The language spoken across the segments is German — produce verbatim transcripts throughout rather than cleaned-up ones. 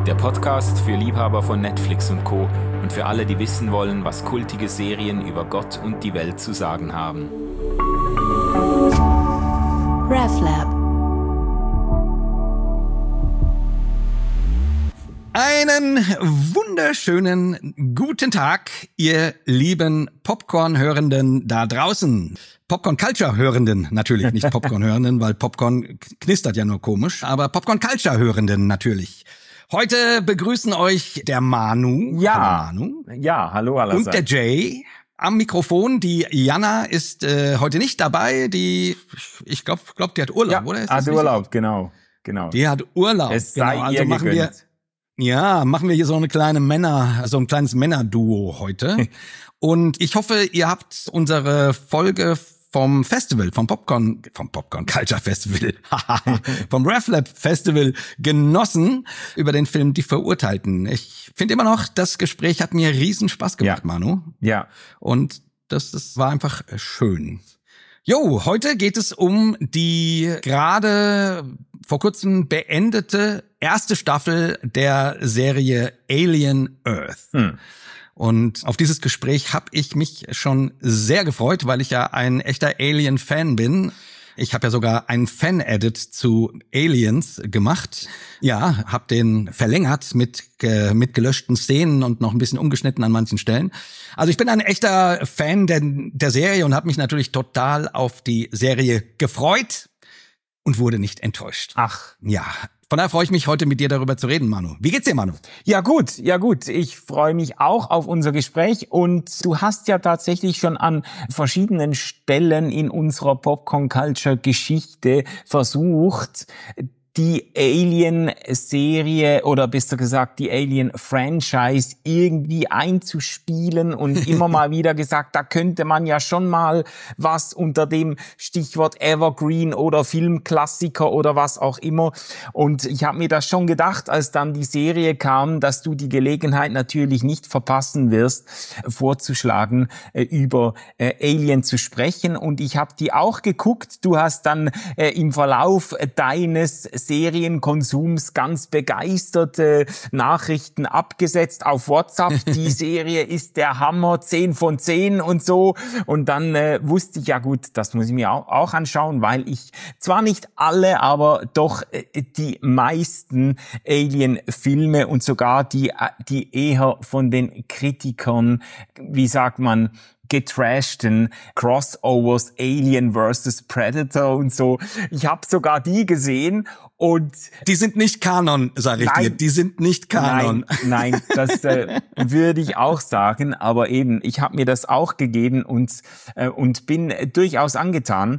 Der Podcast für Liebhaber von Netflix und Co. und für alle, die wissen wollen, was kultige Serien über Gott und die Welt zu sagen haben. RefLab. Einen wunderschönen guten Tag, ihr lieben Popcorn-Hörenden da draußen. Popcorn-Culture-Hörenden natürlich, nicht Popcorn-Hörenden, weil Popcorn knistert ja nur komisch, aber Popcorn-Culture-Hörenden natürlich. Heute begrüßen euch der Manu. Ja, hallo Manu. Ja, hallo allerseits. Und der Jay. Am Mikrofon, die Jana ist äh, heute nicht dabei, die, ich glaube, glaub, die hat Urlaub, ja, oder? Ist hat Urlaub, genau, genau. Die hat Urlaub, es genau, sei also ihr machen gegönnt. wir, ja, machen wir hier so eine kleine Männer, so ein kleines Männerduo heute. Und ich hoffe, ihr habt unsere Folge vom Festival, vom Popcorn, vom Popcorn Culture Festival, vom RefLab Festival genossen über den Film Die Verurteilten. Ich finde immer noch, das Gespräch hat mir riesen Spaß gemacht, Ja. Manu. Ja, Und das, das war einfach schön. Jo, heute geht es um die gerade vor kurzem beendete erste Staffel der Serie Alien Earth. hm. Und auf dieses Gespräch habe ich mich schon sehr gefreut, weil ich ja ein echter Alien-Fan bin. Ich habe ja sogar einen Fan-Edit zu Aliens gemacht. Ja, habe den verlängert mit äh, mit gelöschten Szenen und noch ein bisschen umgeschnitten an manchen Stellen. Also ich bin ein echter Fan der, der Serie und habe mich natürlich total auf die Serie gefreut und wurde nicht enttäuscht. Ach. Ja, von daher freue ich mich, heute mit dir darüber zu reden, Manu. Wie geht's dir, Manu? Ja gut, ja gut. Ich freue mich auch auf unser Gespräch und du hast ja tatsächlich schon an verschiedenen Stellen in unserer Popcorn-Culture-Geschichte versucht, die Alien-Serie oder besser gesagt die Alien-Franchise irgendwie einzuspielen und immer mal wieder gesagt, da könnte man ja schon mal was unter dem Stichwort Evergreen oder Filmklassiker oder was auch immer. Und ich habe mir das schon gedacht, als dann die Serie kam, dass du die Gelegenheit natürlich nicht verpassen wirst, vorzuschlagen, äh, über äh, Alien zu sprechen. Und ich habe die auch geguckt. Du hast dann äh, im Verlauf deines Serienkonsums ganz begeisterte Nachrichten abgesetzt auf WhatsApp. Die Serie ist der Hammer, zehn von zehn und so. Und dann äh, wusste ich, ja gut, das muss ich mir auch, auch anschauen, weil ich zwar nicht alle, aber doch äh, die meisten Alien-Filme und sogar die, äh, die eher von den Kritikern, wie sagt man, getrashten Crossovers, Alien versus Predator und so. Ich habe sogar die gesehen und Die sind nicht Kanon, sag ich Nein. dir. Die sind nicht Kanon. Nein, nein, das äh, würde ich auch sagen. Aber eben, ich habe mir das auch gegeben und äh, und bin äh, durchaus angetan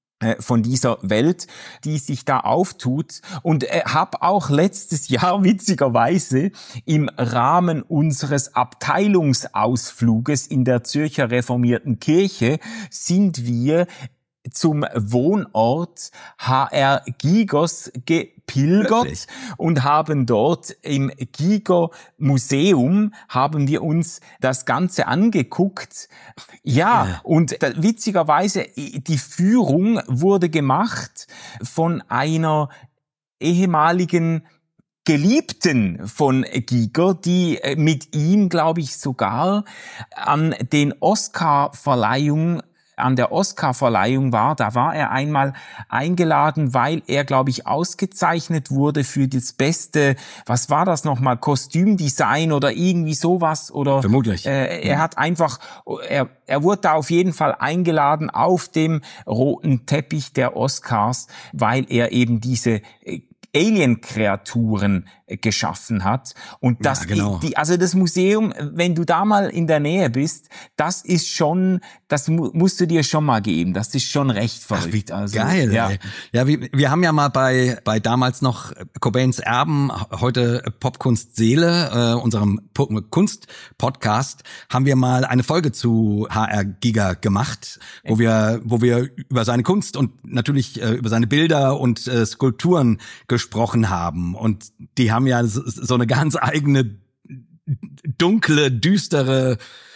von dieser Welt, die sich da auftut, und äh, habe auch letztes Jahr witzigerweise im Rahmen unseres Abteilungsausfluges in der Zürcher Reformierten Kirche sind wir zum Wohnort H R Gigos gepilgert. Wirklich? Und haben dort im Giger Museum haben wir uns das Ganze angeguckt. Ja, Ja. und da, witzigerweise, die Führung wurde gemacht von einer ehemaligen Geliebten von Giger, die mit ihm, glaube ich, sogar an den Oscar-Verleihungen an der Oscar-Verleihung war. Da war er einmal eingeladen, weil er, glaube ich, ausgezeichnet wurde für das beste, was war das nochmal, Kostümdesign oder irgendwie sowas. Oder Vermutlich. Äh, er hat einfach, er, er wurde da auf jeden Fall eingeladen auf dem roten Teppich der Oscars, weil er eben diese äh, Alien-Kreaturen geschaffen hat. Und das, Ja, genau. die, also das Museum, wenn du da mal in der Nähe bist, das ist schon, das mu- musst du dir schon mal geben. Das ist schon recht verrückt. Wie also, geil, ja. ey. Ja, wir, wir haben ja mal bei bei damals noch Cobains Erben, heute Popkunst Seele, äh, unserem Po- Kunst-Podcast, haben wir mal eine Folge zu H R Giger gemacht, wo wir wo wir über seine Kunst und natürlich äh, über seine Bilder und äh, Skulpturen gesprochen haben. Und die haben ja so, so eine ganz eigene dunkle, düstere,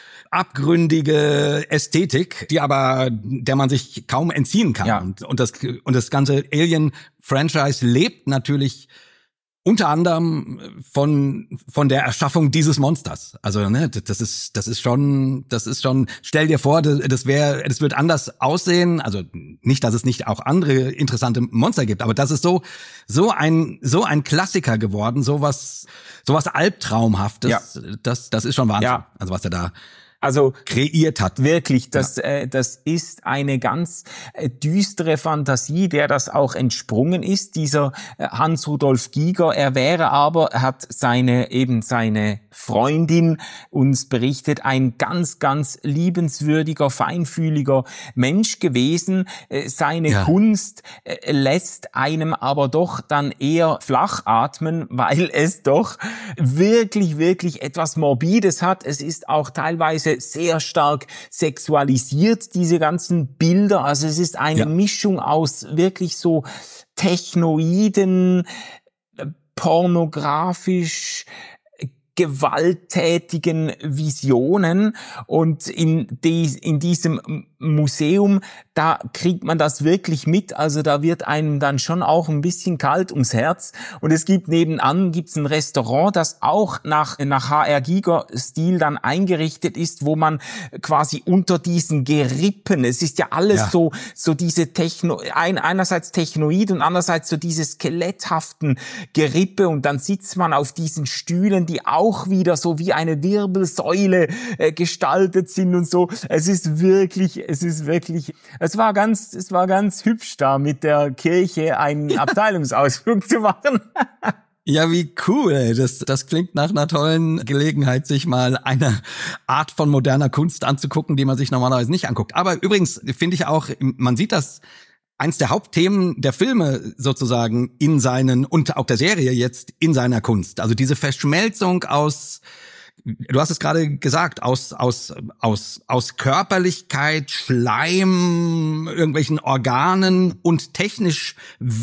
abgründige Ästhetik, die aber, der man sich kaum entziehen kann. Ja. Und, und das, und das ganze Alien-Franchise lebt natürlich Unter anderem von von der Erschaffung dieses Monsters. Also ne, das ist das ist schon das ist schon. Stell dir vor, das, das wäre das wird anders aussehen. Also nicht, dass es nicht auch andere interessante Monster gibt, aber das ist so so ein so ein Klassiker geworden, sowas sowas Albtraumhaftes. Ja. Das das ist schon Wahnsinn. Ja. Also was er da Also kreiert hat. Wirklich, das, Ja. äh, das ist eine ganz äh, düstere Fantasie, der das auch entsprungen ist, dieser äh, Hans-Rudolf Giger. Er wäre aber, er hat seine, eben seine Freundin uns berichtet, ein ganz, ganz liebenswürdiger, feinfühliger Mensch gewesen. Äh, seine Ja. Kunst äh, lässt einem aber doch dann eher flach atmen, weil es doch wirklich, wirklich etwas Morbides hat. Es ist auch teilweise sehr stark sexualisiert, diese ganzen Bilder. Also es ist eine Ja. Mischung aus wirklich so technoiden, äh, pornografisch gewalttätigen Visionen, und in, die, in diesem Museum, da kriegt man das wirklich mit, also da wird einem dann schon auch ein bisschen kalt ums Herz, und es gibt nebenan gibt's ein Restaurant, das auch nach nach H R Giger Stil dann eingerichtet ist, wo man quasi unter diesen Gerippen, es ist ja alles Ja. so so diese Techno, ein, einerseits technoid und andererseits so diese skeletthaften Gerippe, und dann sitzt man auf diesen Stühlen, die auch wieder so wie eine Wirbelsäule äh, gestaltet sind und so. Es ist wirklich, es ist wirklich, es war ganz, es war ganz hübsch, da mit der Kirche einen Abteilungsausflug zu machen. Ja, wie cool. Das, das klingt nach einer tollen Gelegenheit, sich mal eine Art von moderner Kunst anzugucken, die man sich normalerweise nicht anguckt. Aber übrigens finde ich auch, man sieht das, eins der Hauptthemen der Filme sozusagen in seinen, und auch der Serie jetzt in seiner Kunst. Also diese Verschmelzung aus, du hast es gerade gesagt, aus, aus, aus, aus Körperlichkeit, Schleim, irgendwelchen Organen und technisch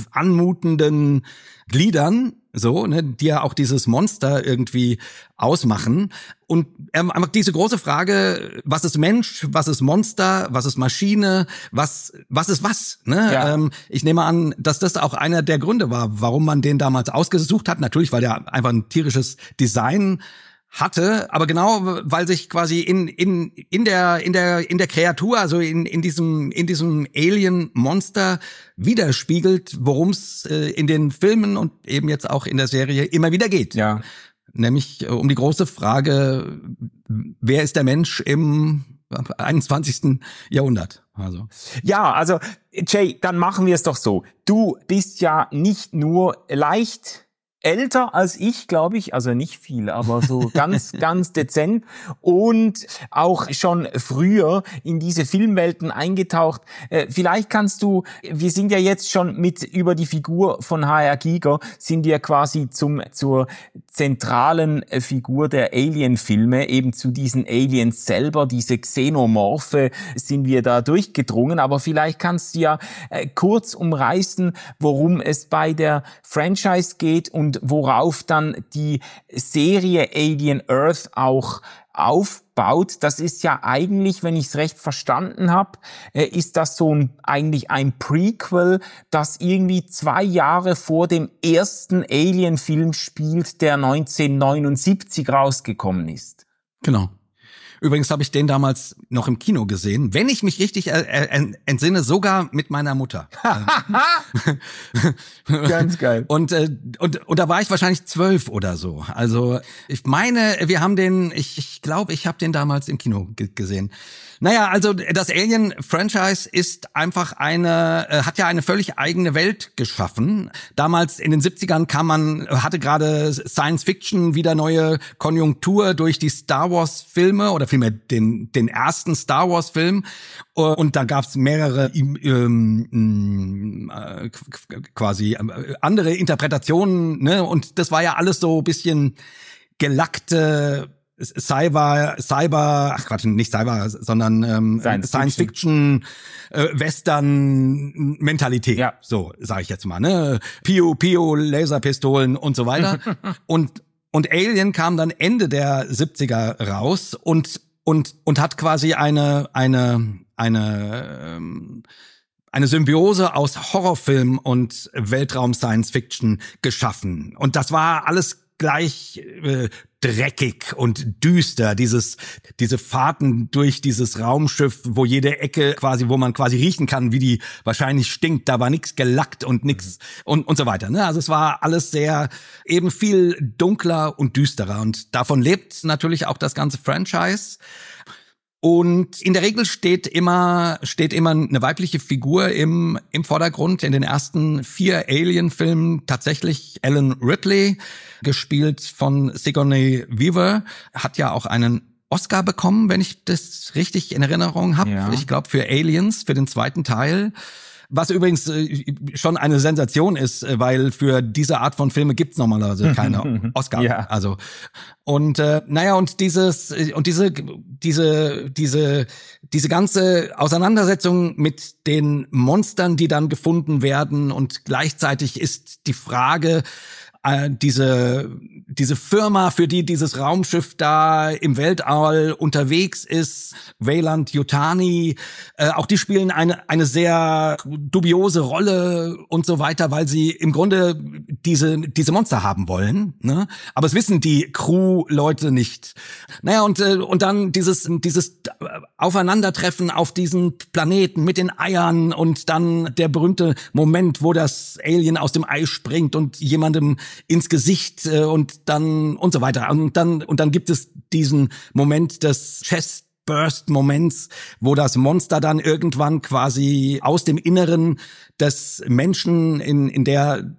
anmutenden Gliedern, so, ne, die ja auch dieses Monster irgendwie ausmachen. Und einfach diese große Frage, was ist Mensch, was ist Monster, was ist Maschine, was, was ist was, ne? Ja. Ähm, ich nehme an, dass das auch einer der Gründe war, warum man den damals ausgesucht hat. Natürlich, weil der einfach ein tierisches Design hatte, aber genau, weil sich quasi in in in der in der in der Kreatur, also in in diesem in diesem Alien Monster widerspiegelt, worum es äh, in den Filmen und eben jetzt auch in der Serie immer wieder geht. Ja. Nämlich äh, um die große Frage, wer ist der Mensch im einundzwanzigsten Jahrhundert? Also Ja, also Jay, dann machen wir es doch so. Du bist ja nicht nur leicht älter als ich, glaube ich, also nicht viel, aber so ganz, ganz dezent, und auch schon früher in diese Filmwelten eingetaucht. Äh, vielleicht kannst du, wir sind ja jetzt schon mit über die Figur von H R Giger, sind wir quasi zum zur zentralen Figur der Alien-Filme, eben zu diesen Aliens selber, diese Xenomorphe, sind wir da durchgedrungen, aber vielleicht kannst du ja äh, kurz umreißen, worum es bei der Franchise geht und worauf dann die Serie Alien Earth auch aufbaut. Das ist ja eigentlich, wenn ich es recht verstanden habe, äh, ist das so ein, eigentlich ein Prequel, das irgendwie zwei Jahre vor dem ersten Alien-Film spielt, der neunzehnhundertneunundsiebzig rausgekommen ist. genau. Übrigens habe ich den damals noch im Kino gesehen, wenn ich mich richtig äh, äh, entsinne, sogar mit meiner Mutter. Ganz geil. Und, äh, und und da war ich wahrscheinlich zwölf oder so. Also ich meine, wir haben den, ich ich glaube, ich habe den damals im Kino ge- gesehen. Naja, also das Alien-Franchise ist einfach eine, äh, hat ja eine völlig eigene Welt geschaffen. Damals in den siebzigern kam man, hatte gerade Science Fiction wieder neue Konjunktur durch die Star Wars Filme oder vielmehr den den ersten Star Wars Film. Und da gab's mehrere ähm, äh, quasi äh, andere Interpretationen, ne? Und das war ja alles so ein bisschen gelackte Cyber, Cyber, ach Quatsch, nicht Cyber, sondern ähm, Science Science Fiction, äh, Western Mentalität, Ja. so sage ich jetzt mal, ne? Pio, Pio, Laserpistolen und so weiter. und und Alien kam dann Ende der siebziger raus und und und hat quasi eine eine eine ähm, eine Symbiose aus Horrorfilm und Weltraum-Science-Fiction geschaffen. Und das war alles gleich äh, dreckig und düster, dieses diese Fahrten durch dieses Raumschiff, wo jede Ecke quasi, wo man quasi riechen kann, wie die wahrscheinlich stinkt, da war nichts gelackt und nix und und so weiter, ne? Also es war alles sehr eben viel dunkler und düsterer und davon lebt natürlich auch das ganze Franchise. Und in der Regel steht immer steht immer eine weibliche Figur im im Vordergrund. In den ersten vier Alien-Filmen tatsächlich Ellen Ripley, gespielt von Sigourney Weaver, hat ja auch einen Oscar bekommen, wenn ich das richtig in Erinnerung habe. Ja. Ich glaube für Aliens, für den zweiten Teil. Was übrigens äh, schon eine Sensation ist, weil für diese Art von Filme gibt's normalerweise keine Oscar. Ja. Also und äh, naja und dieses und diese diese diese diese ganze Auseinandersetzung mit den Monstern, die dann gefunden werden und gleichzeitig ist die Frage, äh, diese diese Firma, für die dieses Raumschiff da im Weltall unterwegs ist, Weyland-Yutani, äh, auch die spielen eine eine sehr dubiose Rolle und so weiter, weil sie im Grunde diese diese Monster haben wollen, ne? Aber es wissen die Crew-Leute nicht. Naja, und äh, und dann dieses dieses Aufeinandertreffen auf diesen Planeten mit den Eiern und dann der berühmte Moment, wo das Alien aus dem Ei springt und jemandem ins Gesicht äh, und dann und so weiter. Und dann und dann gibt es diesen Moment des Chestburst-Moments, wo das Monster dann irgendwann quasi aus dem Inneren des Menschen, in in der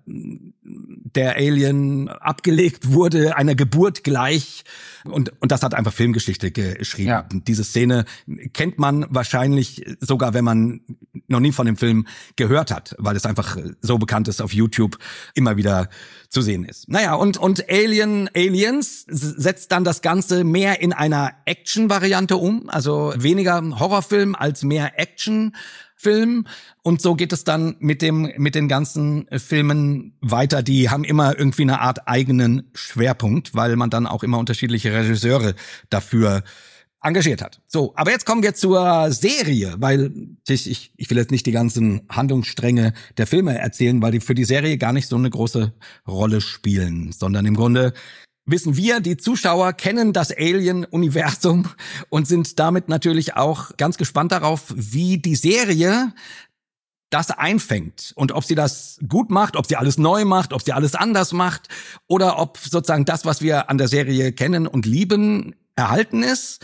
der Alien abgelegt wurde, einer Geburt gleich. Und und das hat einfach Filmgeschichte geschrieben. Ja. Diese Szene kennt man wahrscheinlich sogar, wenn man noch nie von dem Film gehört hat, weil es einfach so bekannt ist, auf YouTube immer wieder zu sehen ist. Naja, und und Alien Aliens setzt dann das Ganze mehr in einer Action-Variante um, also weniger Horrorfilm als mehr Action. Film und so geht es dann mit dem mit den ganzen Filmen weiter. Die haben immer irgendwie eine Art eigenen Schwerpunkt, weil man dann auch immer unterschiedliche Regisseure dafür engagiert hat. So, aber jetzt kommen wir zur Serie, weil ich ich, ich will jetzt nicht die ganzen Handlungsstränge der Filme erzählen, weil die für die Serie gar nicht so eine große Rolle spielen, sondern im Grunde wissen wir, die Zuschauer kennen das Alien-Universum und sind damit natürlich auch ganz gespannt darauf, wie die Serie das einfängt und ob sie das gut macht, ob sie alles neu macht, ob sie alles anders macht oder ob sozusagen das, was wir an der Serie kennen und lieben, erhalten ist.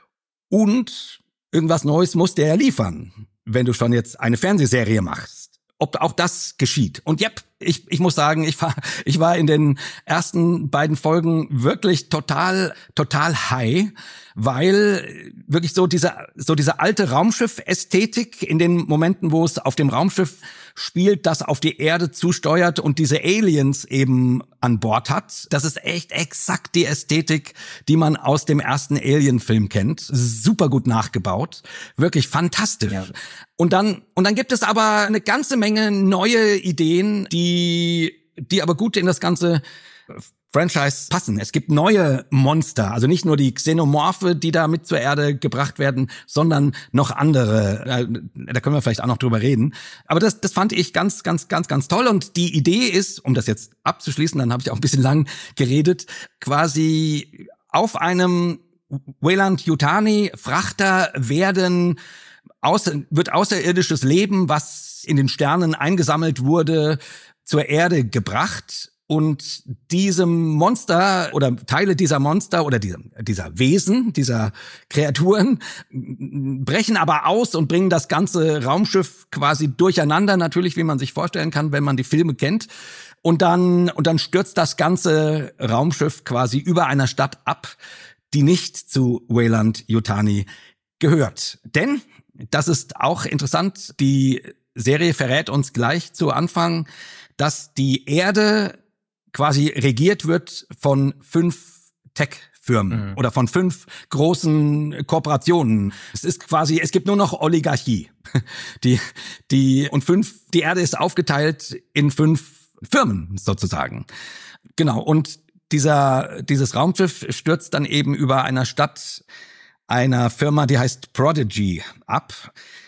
Und irgendwas Neues muss der ja liefern, wenn du schon jetzt eine Fernsehserie machst. Ob auch das geschieht. Und yep, ich ich muss sagen, ich war ich war in den ersten beiden Folgen wirklich total total high, weil wirklich so diese so diese alte Raumschiff-Ästhetik in den Momenten, wo es auf dem Raumschiff spielt, das auf die Erde zusteuert und diese Aliens eben an Bord hat. Das ist echt exakt die Ästhetik, die man aus dem ersten Alien-Film kennt. Super gut nachgebaut, wirklich fantastisch. Ja. Und dann und dann gibt es aber eine ganze Menge neue Ideen, die die aber gut in das ganze Franchise passen. Es gibt neue Monster, also nicht nur die Xenomorphe, die da mit zur Erde gebracht werden, sondern noch andere. Da können wir vielleicht auch noch drüber reden. Aber das, das fand ich ganz, ganz, ganz, ganz toll. Und die Idee ist, um das jetzt abzuschließen, dann habe ich auch ein bisschen lang geredet, quasi auf einem Weyland-Yutani Frachter werden außer, wird außerirdisches Leben, was in den Sternen eingesammelt wurde, zur Erde gebracht. Und diesem Monster oder Teile dieser Monster oder dieser, dieser Wesen, dieser Kreaturen brechen aber aus und bringen das ganze Raumschiff quasi durcheinander, natürlich, wie man sich vorstellen kann, wenn man die Filme kennt. Und dann, und dann stürzt das ganze Raumschiff quasi über einer Stadt ab, die nicht zu Weyland-Yutani gehört. Denn, das ist auch interessant, die Serie verrät uns gleich zu Anfang, dass die Erde quasi regiert wird von fünf Tech-Firmen mhm. oder von fünf großen Kooperationen. Es ist quasi, es gibt nur noch Oligarchie. Die, die, und fünf, die Erde ist aufgeteilt in fünf Firmen sozusagen. Genau. Und dieser, dieses Raumschiff stürzt dann eben über einer Stadt einer Firma, die heißt Prodigy ab.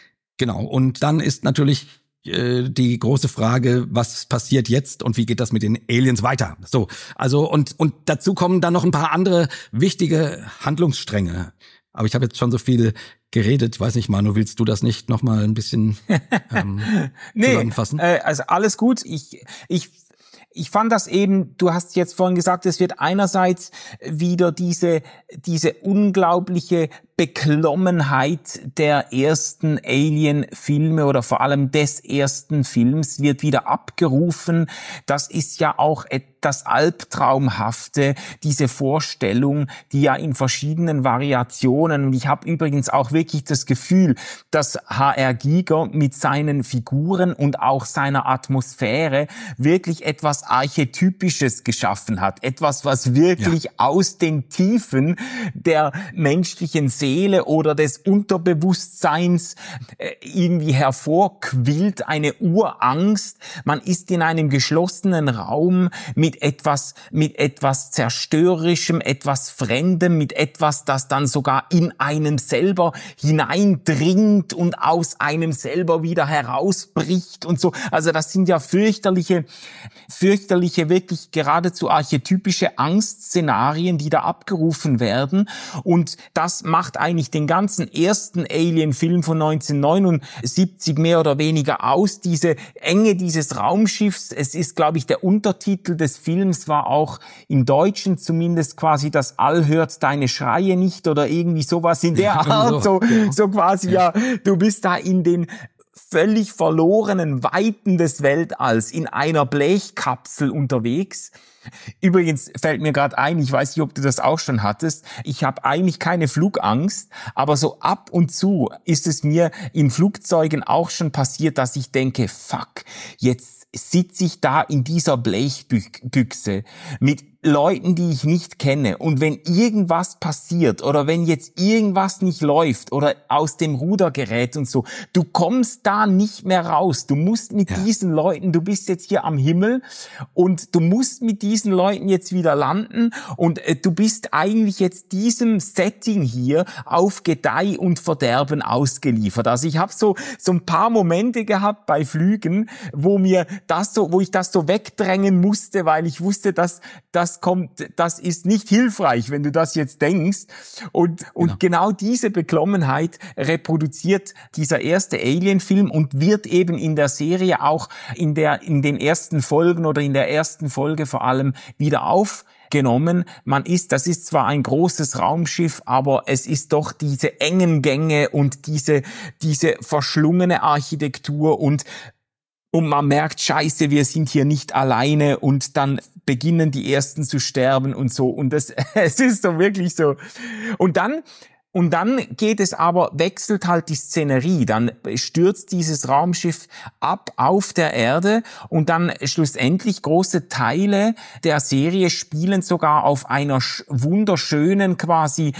Genau. Und dann ist natürlich äh, die große Frage, was passiert jetzt und wie geht das mit den Aliens weiter? So, also und und dazu kommen dann noch ein paar andere wichtige Handlungsstränge. Aber ich habe jetzt schon so viel geredet. Ich weiß nicht, Manu, willst du das nicht noch mal ein bisschen ähm, nee, zusammenfassen? Äh, also alles gut. Ich ich Ich fand das eben, du hast jetzt vorhin gesagt, es wird einerseits wieder diese, diese unglaubliche Beklommenheit der ersten Alien-Filme oder vor allem des ersten Films wird wieder abgerufen. Das ist ja auch das Albtraumhafte, diese Vorstellung, die ja in verschiedenen Variationen, und ich habe übrigens auch wirklich das Gefühl, dass H R. Giger mit seinen Figuren und auch seiner Atmosphäre wirklich etwas Archetypisches geschaffen hat. Etwas, was wirklich ja. aus den Tiefen der menschlichen Seele oder des Unterbewusstseins äh, irgendwie hervorquillt, eine Urangst. Man ist in einem geschlossenen Raum mit etwas, mit etwas Zerstörerischem, etwas Fremdem, mit etwas, das dann sogar in einem selber hineindringt und aus einem selber wieder herausbricht und so. Also das sind ja fürchterliche, fürchterliche, wirklich geradezu archetypische Angstszenarien, die da abgerufen werden. Und das macht eigentlich den ganzen ersten Alien-Film von neunzehnhundertneunundsiebzig mehr oder weniger aus. Diese Enge dieses Raumschiffs, es ist, glaube ich, der Untertitel des Films war auch im Deutschen zumindest quasi das All hört deine Schreie nicht oder irgendwie sowas in der Art. So, so quasi, ja, du bist da in den völlig verlorenen Weiten des Weltalls in einer Blechkapsel unterwegs. Übrigens fällt mir gerade ein, ich weiß nicht, ob du das auch schon hattest, ich habe eigentlich keine Flugangst, aber so ab und zu ist es mir in Flugzeugen auch schon passiert, dass ich denke, fuck, jetzt sitze ich da in dieser Blechbüchse mit Leuten, die ich nicht kenne, und wenn irgendwas passiert oder wenn jetzt irgendwas nicht läuft oder aus dem Ruder gerät und so, du kommst da nicht mehr raus. Du musst mit ja. diesen Leuten, du bist jetzt hier am Himmel und du musst mit diesen Leuten jetzt wieder landen und äh, du bist eigentlich jetzt diesem Setting hier auf Gedeih und Verderben ausgeliefert. Also ich habe so so ein paar Momente gehabt bei Flügen, wo mir das so, wo ich das so wegdrängen musste, weil ich wusste, dass das kommt, das ist nicht hilfreich, wenn du das jetzt denkst. Und, und genau. genau diese Beklommenheit reproduziert dieser erste Alien-Film und wird eben in der Serie auch in der, in den ersten Folgen oder in der ersten Folge vor allem wieder aufgenommen. Man ist, das ist zwar ein großes Raumschiff, aber es ist doch diese engen Gänge und diese, diese verschlungene Architektur und Und man merkt, scheiße, wir sind hier nicht alleine, und dann beginnen die Ersten zu sterben und so. Und das, es ist so wirklich so. Und dann, und dann geht es aber, wechselt halt die Szenerie. Dann stürzt dieses Raumschiff ab auf der Erde und dann schlussendlich große Teile der Serie spielen sogar auf einer wunderschönen, quasi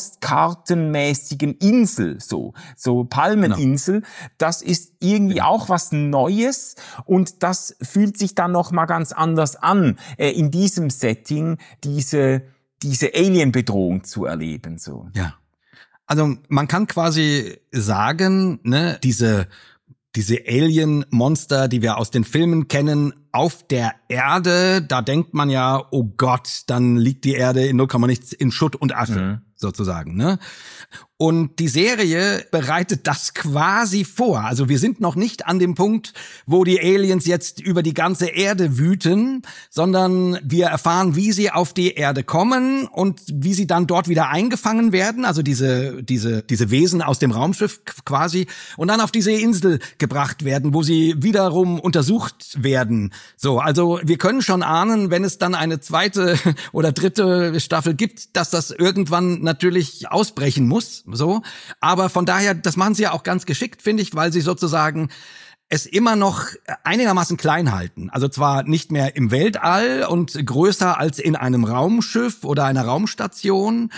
postkartenmäßigen Insel, so, so Palmeninsel. Das ist irgendwie auch was Neues und das fühlt sich dann noch mal ganz anders an, äh, in diesem Setting diese, diese Alien-Bedrohung zu erleben, so. Ja. Also man kann quasi sagen, ne, diese diese Alien-Monster, die wir aus den Filmen kennen, auf der Erde, da denkt man ja, oh Gott, dann liegt die Erde in null Komma nichts in Schutt und Asche, mhm. sozusagen, ne? Und die Serie bereitet das quasi vor. Also wir sind noch nicht an dem Punkt, wo die Aliens jetzt über die ganze Erde wüten, sondern wir erfahren, wie sie auf die Erde kommen und wie sie dann dort wieder eingefangen werden, also diese diese diese Wesen aus dem Raumschiff quasi, und dann auf diese Insel gebracht werden, wo sie wiederum untersucht werden. So, also wir können schon ahnen, wenn es dann eine zweite oder dritte Staffel gibt, dass das irgendwann natürlich ausbrechen muss. So, aber von daher, das machen sie ja auch ganz geschickt, finde ich, weil sie sozusagen es immer noch einigermaßen klein halten. Also zwar nicht mehr im Weltall und größer als in einem Raumschiff oder einer Raumstation,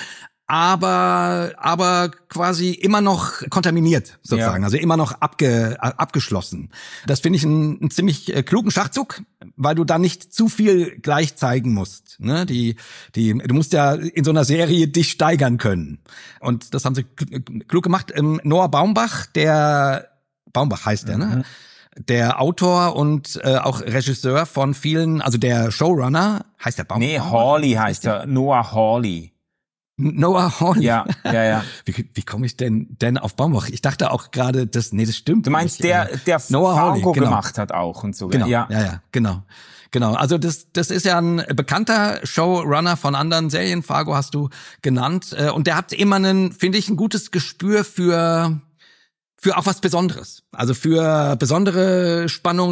aber aber quasi immer noch kontaminiert sozusagen, ja. also immer noch abge, abgeschlossen. Das finde ich einen, einen ziemlich äh, klugen Schachzug, weil du da nicht zu viel gleich zeigen musst. Ne? Die, die, du musst ja in so einer Serie dich steigern können. Und das haben sie klug gemacht. Ähm, Noah Baumbach, der Baumbach heißt der, ne? Der Autor und äh, auch Regisseur von vielen, also der Showrunner, heißt der Baumbach? Nee, Hawley heißt er, Noah Hawley. Noah Hawley? Ja, ja, ja. Wie, wie komme ich denn denn auf Baumbach? Ich dachte auch gerade, das, nee, das stimmt. Du meinst, nicht. der, der Noah Fargo Hawley, genau. gemacht hat auch und so. Genau, ja, ja, ja, genau. Genau, also das das ist ja ein bekannter Showrunner von anderen Serien, Fargo hast du genannt, und der hat immer einen, finde ich, ein gutes Gespür für für auch was Besonderes. Also für besondere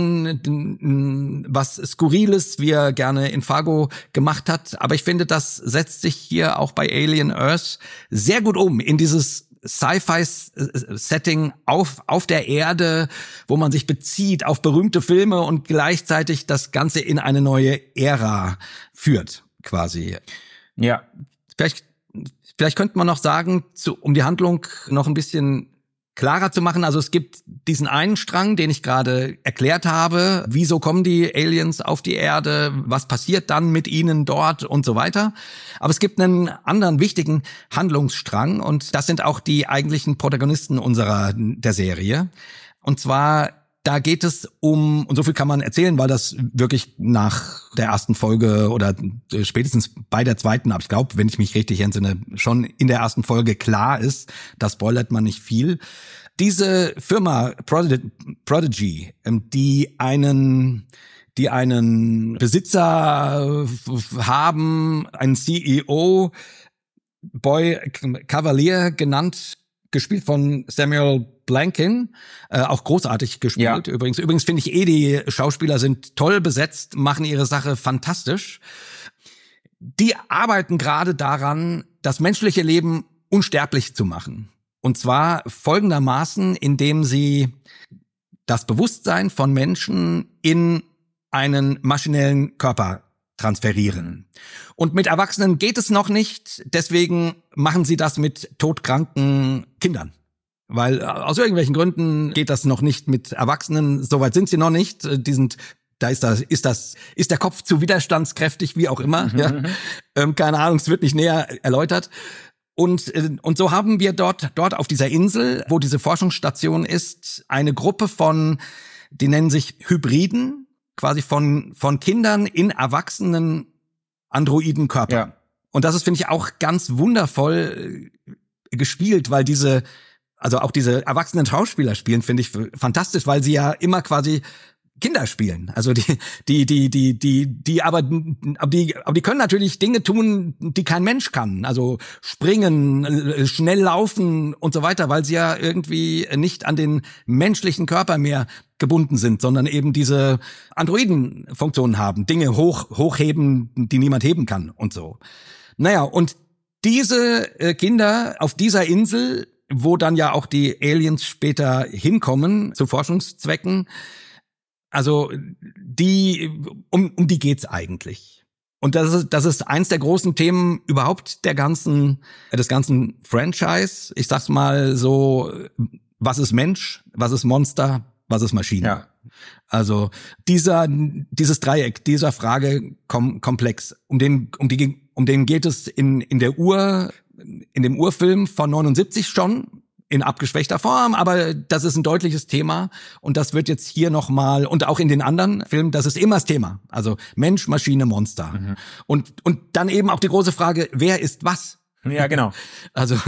Spannungen, was Skurriles, wie er gerne in Fargo gemacht hat. Aber ich finde, das setzt sich hier auch bei Alien Earth sehr gut um in dieses Sci-Fi-Setting auf, auf der Erde, wo man sich bezieht auf berühmte Filme und gleichzeitig das Ganze in eine neue Ära führt, quasi. Ja. Vielleicht, vielleicht könnte man noch sagen, zu, um die Handlung noch ein bisschen klarer zu machen. Also es gibt diesen einen Strang, den ich gerade erklärt habe. Wieso kommen die Aliens auf die Erde? Was passiert dann mit ihnen dort und so weiter? Aber es gibt einen anderen wichtigen Handlungsstrang und das sind auch die eigentlichen Protagonisten unserer, der Serie. Und zwar, da geht es um, und so viel kann man erzählen, weil das wirklich nach der ersten Folge oder spätestens bei der zweiten, aber ich glaube, wenn ich mich richtig entsinne, schon in der ersten Folge klar ist, da spoilert man nicht viel. Diese Firma Prodigy, die einen die einen Besitzer haben, einen C E O, Boy Cavalier genannt, gespielt von Samuel Blankin, äh, auch großartig gespielt. Ja. Übrigens, übrigens finde ich eh, die Schauspieler sind toll besetzt, machen ihre Sache fantastisch. Die arbeiten gerade daran, das menschliche Leben unsterblich zu machen. Und zwar folgendermaßen, indem sie das Bewusstsein von Menschen in einen maschinellen Körper transferieren. Und mit Erwachsenen geht es noch nicht, deswegen machen sie das mit todkranken Kindern. Weil aus irgendwelchen Gründen geht das noch nicht mit Erwachsenen, soweit sind sie noch nicht, die sind, da ist das, ist das, ist der Kopf zu widerstandskräftig, wie auch immer, mhm. ja. ähm, keine Ahnung, es wird nicht näher erläutert. Und, und so haben wir dort, dort auf dieser Insel, wo diese Forschungsstation ist, eine Gruppe von, die nennen sich Hybriden, quasi von, von Kindern in erwachsenen Androidenkörpern. Ja. Und das ist, finde ich, auch ganz wundervoll gespielt, weil diese, also auch diese erwachsenen Schauspieler spielen, finde ich fantastisch, weil sie ja immer quasi Kinder spielen. Also die, die, die, die, die, die, aber, aber die, aber die können natürlich Dinge tun, die kein Mensch kann. Also springen, schnell laufen und so weiter, weil sie ja irgendwie nicht an den menschlichen Körper mehr gebunden sind, sondern eben diese Androidenfunktionen haben, Dinge hoch, hochheben, die niemand heben kann und so. Naja, und diese Kinder auf dieser Insel, wo dann ja auch die Aliens später hinkommen, zu Forschungszwecken, also die, um, um die geht's eigentlich. Und das ist, das ist eins der großen Themen überhaupt der ganzen, des ganzen Franchise. Ich sag's mal so, was ist Mensch, was ist Monster, was ist Maschine? Ja. Also dieser, dieses Dreieck, dieser Fragekomplex, um den, um die, um den geht es in, in der Ur, in dem Urfilm von neunundsiebzig schon, in abgeschwächter Form, aber das ist ein deutliches Thema und das wird jetzt hier nochmal, und auch in den anderen Filmen, das ist immer das Thema. Also Mensch, Maschine, Monster. Mhm. Und, und dann eben auch die große Frage, wer ist was? Ja, genau. Also,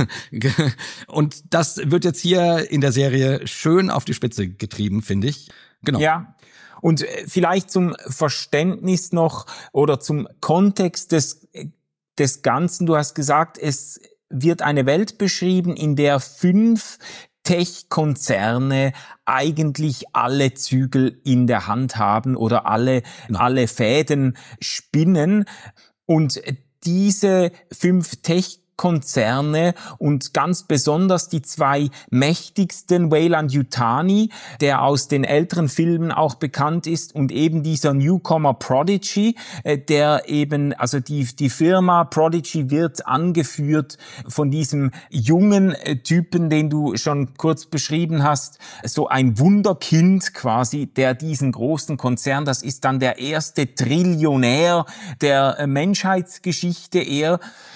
und das wird jetzt hier in der Serie schön auf die Spitze getrieben, finde ich. Genau. Ja. Und vielleicht zum Verständnis noch oder zum Kontext des, des Ganzen. Du hast gesagt, es wird eine Welt beschrieben, in der fünf Tech-Konzerne eigentlich alle Zügel in der Hand haben oder alle, ja. alle Fäden spinnen. Und diese fünf Tech Konzerne und ganz besonders die zwei mächtigsten, Weyland-Yutani, der aus den älteren Filmen auch bekannt ist, und eben dieser Newcomer Prodigy, der eben, also die, die Firma Prodigy wird angeführt von diesem jungen Typen, den du schon kurz beschrieben hast, so ein Wunderkind quasi, der diesen großen Konzern, das ist dann der erste Trillionär der Menschheitsgeschichte, er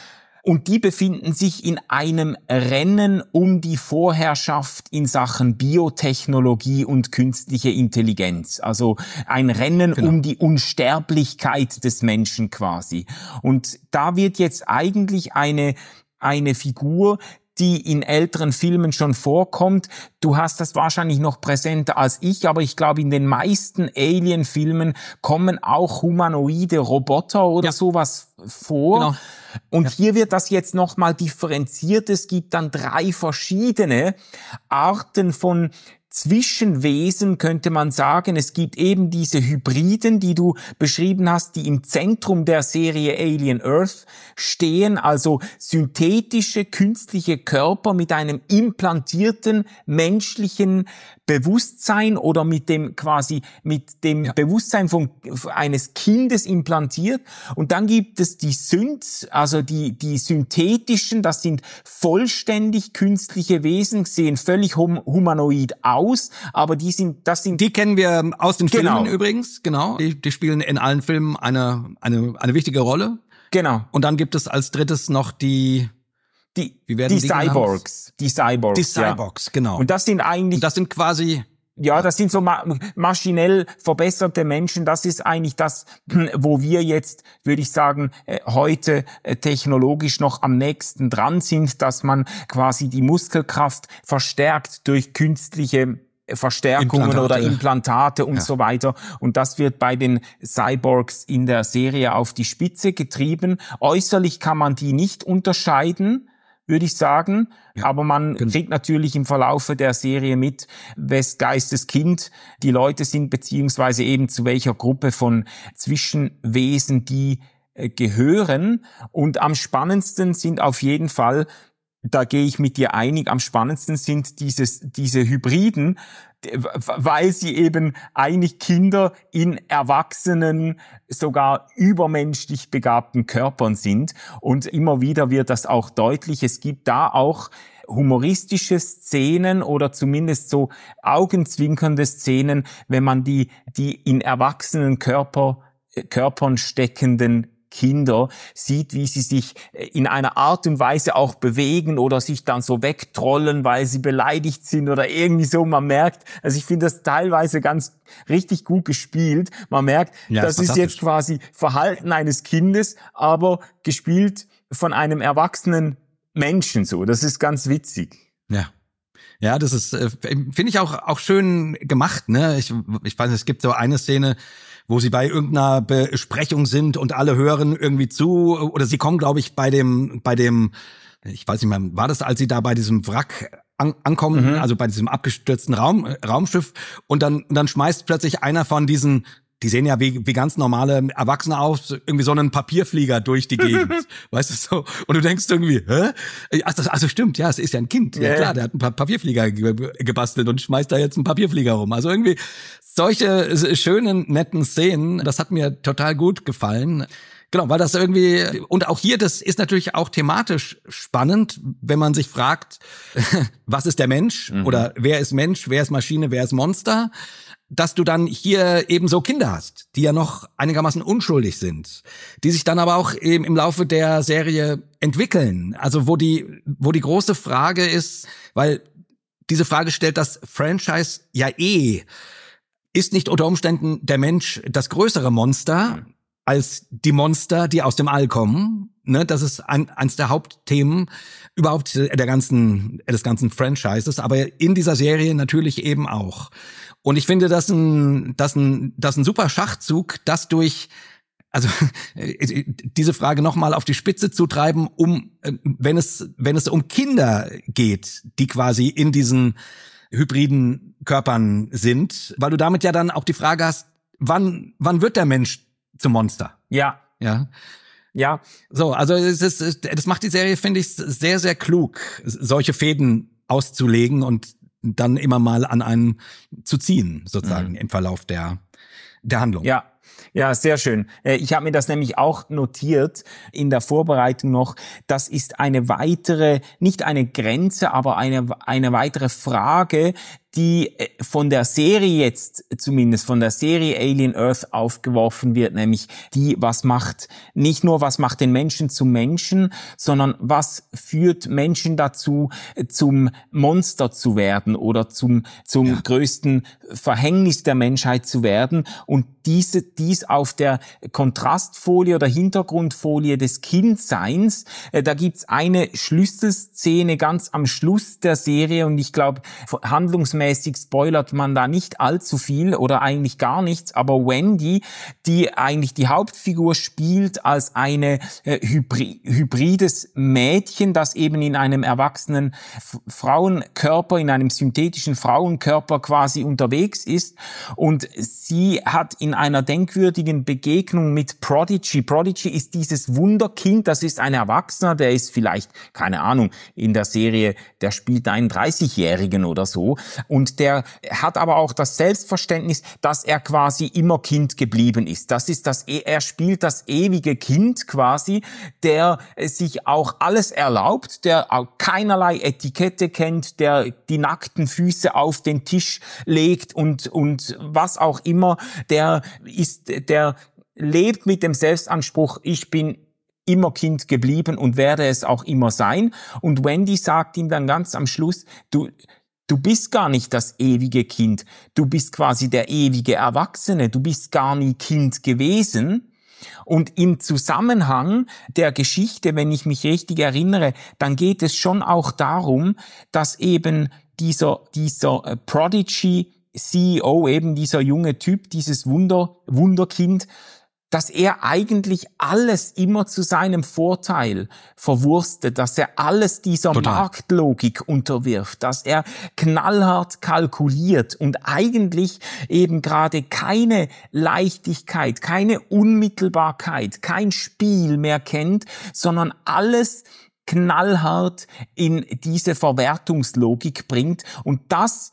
Und die befinden sich in einem Rennen um die Vorherrschaft in Sachen Biotechnologie und künstliche Intelligenz. Also ein Rennen genau. um die Unsterblichkeit des Menschen quasi. Und da wird jetzt eigentlich eine, eine Figur, die in älteren Filmen schon vorkommt. Du hast das wahrscheinlich noch präsenter als ich, aber ich glaube, in den meisten Alien-Filmen kommen auch humanoide Roboter oder ja. sowas vor. Genau. Und ja. hier wird das jetzt nochmal differenziert. Es gibt dann drei verschiedene Arten von Zwischenwesen, könnte man sagen. Es gibt eben diese Hybriden, die du beschrieben hast, die im Zentrum der Serie Alien Earth stehen, also synthetische, künstliche Körper mit einem implantierten menschlichen Bewusstsein oder mit dem quasi mit dem ja. Bewusstsein von eines Kindes implantiert. Und dann gibt es die Synths, also die die synthetischen, das sind vollständig künstliche Wesen, sehen völlig hum- humanoid aus, aber die sind das sind die kennen wir aus den genau. Filmen übrigens, genau. Die, die spielen in allen Filmen eine eine eine wichtige Rolle. Genau. Und dann gibt es als drittes noch die Die, Wie werden die, die Cyborgs, die Cyborgs, die Cyborgs, ja. genau. Und das sind eigentlich, und das sind quasi, ja, das sind so ma- maschinell verbesserte Menschen. Das ist eigentlich das, wo wir jetzt, würde ich sagen, heute technologisch noch am nächsten dran sind, dass man quasi die Muskelkraft verstärkt durch künstliche Verstärkungen Implantate. oder Implantate und ja. so weiter. Und das wird bei den Cyborgs in der Serie auf die Spitze getrieben. Äußerlich kann man die nicht unterscheiden, würde ich sagen. Ja, aber man genau. kriegt natürlich im Verlaufe der Serie mit, wes Geistes Kind die Leute sind, beziehungsweise eben zu welcher Gruppe von Zwischenwesen die äh, gehören. Und am spannendsten sind auf jeden Fall, da gehe ich mit dir einig, am spannendsten sind dieses, diese Hybriden, weil sie eben eigentlich Kinder in erwachsenen, sogar übermenschlich begabten Körpern sind. Und immer wieder wird das auch deutlich. Es gibt da auch humoristische Szenen oder zumindest so augenzwinkernde Szenen, wenn man die, die in erwachsenen Körper, Körpern steckenden Kinder sieht, wie sie sich in einer Art und Weise auch bewegen oder sich dann so wegtrollen, weil sie beleidigt sind oder irgendwie so. Man merkt, also ich finde das teilweise ganz richtig gut gespielt. Man merkt, ja, das ist jetzt quasi Verhalten eines Kindes, aber gespielt von einem erwachsenen Menschen so. Das ist ganz witzig. Ja. Ja, das ist, finde ich auch, auch schön gemacht, ne? Ich, ich weiß nicht, es gibt so eine Szene, wo sie bei irgendeiner Besprechung sind und alle hören irgendwie zu, oder sie kommen, glaube ich, bei dem, bei dem, ich weiß nicht mehr, war das, als sie da bei diesem Wrack an, ankommen, mhm. also bei diesem abgestürzten Raum, Raumschiff, und dann, und dann schmeißt plötzlich einer von diesen, die sehen ja wie, wie ganz normale Erwachsene aus, irgendwie so einen Papierflieger durch die Gegend, weißt du so, und du denkst irgendwie, hä? Also, also stimmt, ja, es ist ja ein Kind, ja, ja klar, der hat einen Papierflieger gebastelt und schmeißt da jetzt einen Papierflieger rum, also irgendwie solche schönen, netten Szenen, das hat mir total gut gefallen. Genau, weil das irgendwie, und auch hier, das ist natürlich auch thematisch spannend, wenn man sich fragt, was ist der Mensch, mhm. oder wer ist Mensch, wer ist Maschine, wer ist Monster, dass du dann hier eben so Kinder hast, die ja noch einigermaßen unschuldig sind, die sich dann aber auch eben im Laufe der Serie entwickeln. Also wo die, wo die große Frage ist, weil diese Frage stellt das Franchise ja eh, ist nicht unter Umständen der Mensch das größere Monster als die Monster, die aus dem All kommen? Ne, das ist ein, eins der Hauptthemen überhaupt der ganzen, des ganzen Franchises, aber in dieser Serie natürlich eben auch. Und ich finde das ein, das ein, das ein super Schachzug, das durch, also diese Frage nochmal auf die Spitze zu treiben, um, wenn es, wenn es um Kinder geht, die quasi in diesen hybriden Körpern sind, weil du damit ja dann auch die Frage hast, wann, wann wird der Mensch zum Monster? Ja. Ja. Ja. So, also es ist, das macht die Serie, finde ich, sehr, sehr klug, solche Fäden auszulegen und dann immer mal an einen zu ziehen, sozusagen, mhm. im Verlauf der, der Handlung. Ja. Ja, sehr schön. Ich habe mir das nämlich auch notiert in der Vorbereitung noch. Das ist eine weitere, nicht eine Grenze, aber eine, eine weitere Frage, die von der Serie jetzt, zumindest von der Serie Alien Earth aufgeworfen wird, nämlich die, was macht, nicht nur was macht den Menschen zum Menschen, sondern was führt Menschen dazu, zum Monster zu werden oder zum, zum ja. größten Verhängnis der Menschheit zu werden. Und diese, dies auf der Kontrastfolie oder Hintergrundfolie des Kindseins, äh, da gibt's eine Schlüsselszene ganz am Schluss der Serie und ich glaube, handlungsmäßig spoilert man da nicht allzu viel oder eigentlich gar nichts, aber Wendy, die eigentlich die Hauptfigur spielt als eine äh, hybri- hybrides Mädchen, das eben in einem erwachsenen F- Frauenkörper, in einem synthetischen Frauenkörper quasi unterwegs ist und sie hat in einer denkwürdigen Begegnung mit Prodigy. Prodigy ist dieses Wunderkind, das ist ein Erwachsener, der ist vielleicht, keine Ahnung, in der Serie, der spielt einen dreißigjährigen oder so und der hat aber auch das Selbstverständnis, dass er quasi immer Kind geblieben ist. Das ist das, er spielt das ewige Kind quasi, der sich auch alles erlaubt, der auch keinerlei Etikette kennt, der die nackten Füße auf den Tisch legt und, und was auch immer, der ist, der lebt mit dem Selbstanspruch, ich bin immer Kind geblieben und werde es auch immer sein. Und Wendy sagt ihm dann ganz am Schluss, du, du bist gar nicht das ewige Kind, du bist quasi der ewige Erwachsene, du bist gar nie Kind gewesen. Und im Zusammenhang der Geschichte, wenn ich mich richtig erinnere, dann geht es schon auch darum, dass eben dieser, dieser Prodigy C E O, eben dieser junge Typ, dieses Wunder, Wunderkind, dass er eigentlich alles immer zu seinem Vorteil verwurstet, dass er alles dieser Total. Marktlogik unterwirft, dass er knallhart kalkuliert und eigentlich eben gerade keine Leichtigkeit, keine Unmittelbarkeit, kein Spiel mehr kennt, sondern alles knallhart in diese Verwertungslogik bringt. Und das,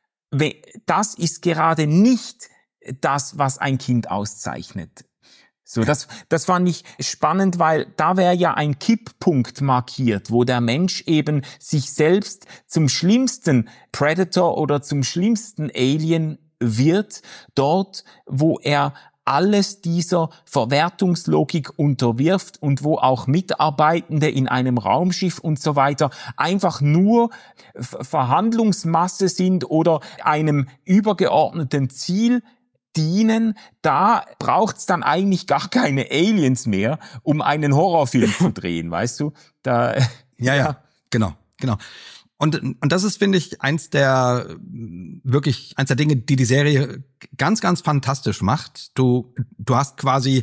das ist gerade nicht das, was ein Kind auszeichnet. So, das, das fand ich spannend, weil da wäre ja ein Kipppunkt markiert, wo der Mensch eben sich selbst zum schlimmsten Predator oder zum schlimmsten Alien wird, dort, wo er alles dieser Verwertungslogik unterwirft und wo auch Mitarbeitende in einem Raumschiff und so weiter einfach nur Verhandlungsmasse sind oder einem übergeordneten Ziel dienen, da braucht's dann eigentlich gar keine Aliens mehr, um einen Horrorfilm zu drehen, weißt du? Da, ja, ja, genau, genau. Und, und das ist, finde ich, eins der, wirklich, eins der Dinge, die die Serie ganz, ganz fantastisch macht. Du, du hast quasi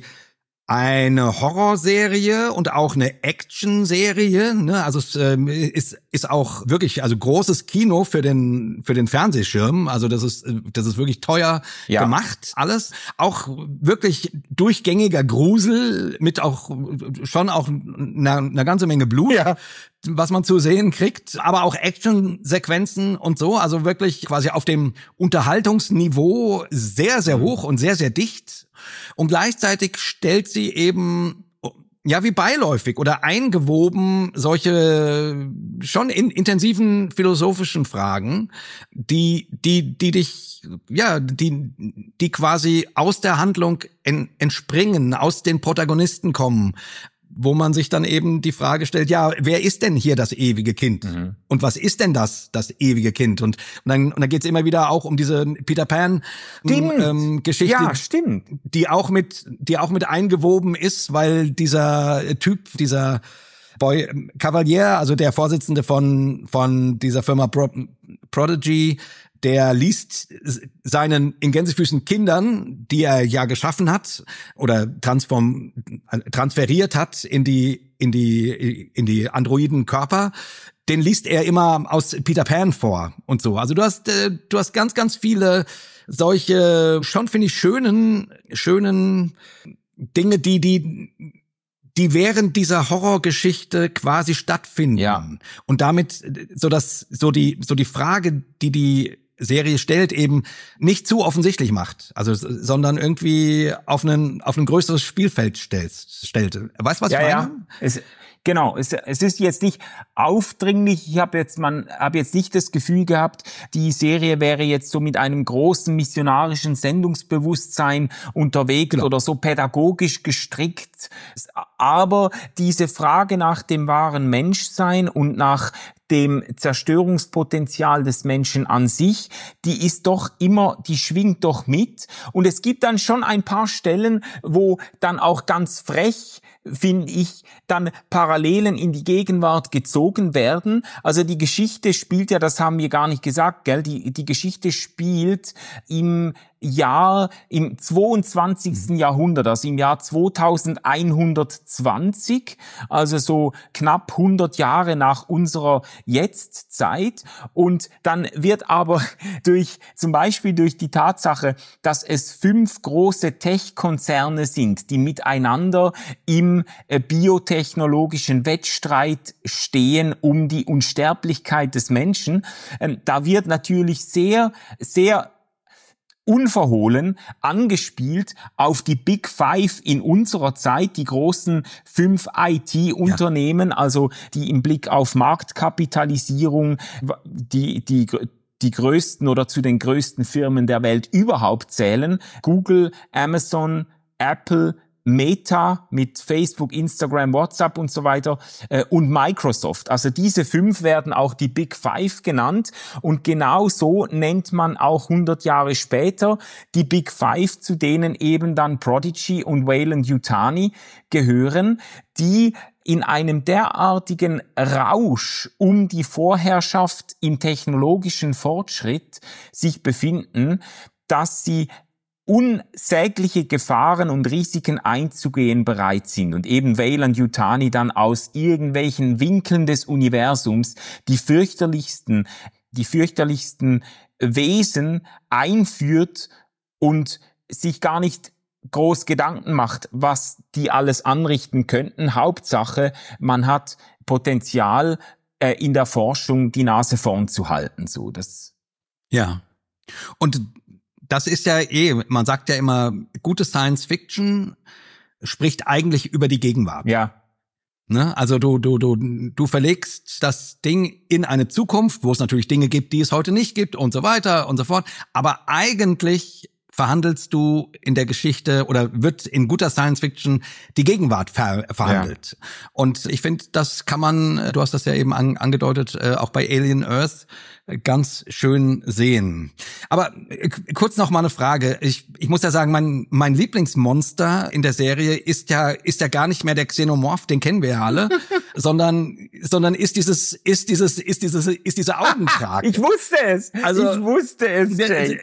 eine Horrorserie und auch eine Actionserie, ne? Also es ähm, ist ist auch wirklich also großes Kino für den für den Fernsehschirm. Also das ist das ist wirklich teuer ja. gemacht alles. Auch wirklich durchgängiger Grusel mit auch schon auch einer, einer ganze Menge Blut. Ja. Was man zu sehen kriegt, aber auch Actionsequenzen und so, also wirklich quasi auf dem Unterhaltungsniveau sehr, sehr hoch und sehr, sehr dicht. Und gleichzeitig stellt sie eben, ja, wie beiläufig oder eingewoben solche schon in, intensiven philosophischen Fragen, die, die, die dich, ja, die, die quasi aus der Handlung en, entspringen, aus den Protagonisten kommen, wo man sich dann eben die Frage stellt, ja, wer ist denn hier das ewige Kind? Mhm. Und was ist denn das, das ewige Kind? Und, und dann, und dann geht's immer wieder auch um diese Peter Pan ähm, Geschichte, ja, stimmt. die auch mit, die auch mit eingewoben ist, weil dieser Typ, dieser Boy Cavalier, also der Vorsitzende von, von dieser Firma Pro, Prodigy, der liest seinen in Gänsefüßen Kindern, die er ja geschaffen hat oder transform, transferiert hat in die in die in die androiden Körper, den liest er immer aus Peter Pan vor und so. Also du hast du hast ganz ganz viele solche schon finde ich schönen schönen Dinge, die die die während dieser Horrorgeschichte quasi stattfinden. Ja. Und damit so dass so die so die Frage, die die Serie stellt, eben nicht zu offensichtlich macht, also sondern irgendwie auf einen auf ein größeres Spielfeld stellt. stellt. Weißt du, was ja, ich meine? Ja. Es, Genau, es, es ist jetzt nicht aufdringlich. Ich habe jetzt, man habe jetzt nicht das Gefühl gehabt, die Serie wäre jetzt so mit einem großen missionarischen Sendungsbewusstsein unterwegs genau. oder so pädagogisch gestrickt. Aber diese Frage nach dem wahren Menschsein und nach dem Zerstörungspotenzial des Menschen an sich, die ist doch immer, die schwingt doch mit. Und es gibt dann schon ein paar Stellen, wo dann auch ganz frech, finde ich, dann Parallelen in die Gegenwart gezogen werden. Also die Geschichte spielt ja, das haben wir gar nicht gesagt, gell? Die, die Geschichte spielt im Jahr, im zweiundzwanzigsten Jahrhundert, also im Jahr zweitausendeinhundertzwanzig, also so knapp hundert Jahre nach unserer Jetztzeit. Und dann wird aber durch, zum Beispiel durch die Tatsache, dass es fünf große Tech-Konzerne sind, die miteinander im biotechnologischen Wettstreit stehen um die Unsterblichkeit des Menschen, da wird natürlich sehr, sehr unverhohlen angespielt auf die Big Five in unserer Zeit, die großen fünf I T-Unternehmen, ja. also die im Blick auf Marktkapitalisierung, die, die, die größten oder zu den größten Firmen der Welt überhaupt zählen. Google, Amazon, Apple, Meta mit Facebook, Instagram, WhatsApp und so weiter äh, und Microsoft. Also diese fünf werden auch die Big Five genannt und genau so nennt man auch hundert Jahre später die Big Five, zu denen eben dann Prodigy und Weyland-Yutani gehören, die in einem derartigen Rausch um die Vorherrschaft im technologischen Fortschritt sich befinden, dass sie unsägliche Gefahren und Risiken einzugehen bereit sind und eben Weyland-Yutani dann aus irgendwelchen Winkeln des Universums die fürchterlichsten, die fürchterlichsten Wesen einführt und sich gar nicht groß Gedanken macht, was die alles anrichten könnten. Hauptsache, man hat Potenzial, äh, in der Forschung die Nase vorn zu halten. So, das. Ja. Und das ist ja eh, man sagt ja immer, gute Science Fiction spricht eigentlich über die Gegenwart. Ja. Ne? Also du, du, du, du verlegst das Ding in eine Zukunft, wo es natürlich Dinge gibt, die es heute nicht gibt und so weiter und so fort. Aber eigentlich verhandelst du in der Geschichte oder wird in guter Science Fiction die Gegenwart ver verhandelt. Ja. Und ich finde, das kann man, du hast das ja eben an, angedeutet, äh, auch bei Alien Earth ganz schön sehen. Aber äh, kurz noch mal eine Frage. Ich, ich muss ja sagen, mein, mein Lieblingsmonster in der Serie ist ja, ist ja gar nicht mehr der Xenomorph, den kennen wir ja alle, sondern, sondern ist dieses, ist dieses, ist dieses, ist diese Augenkrake. Ich wusste es. Also, ich wusste es, Jay.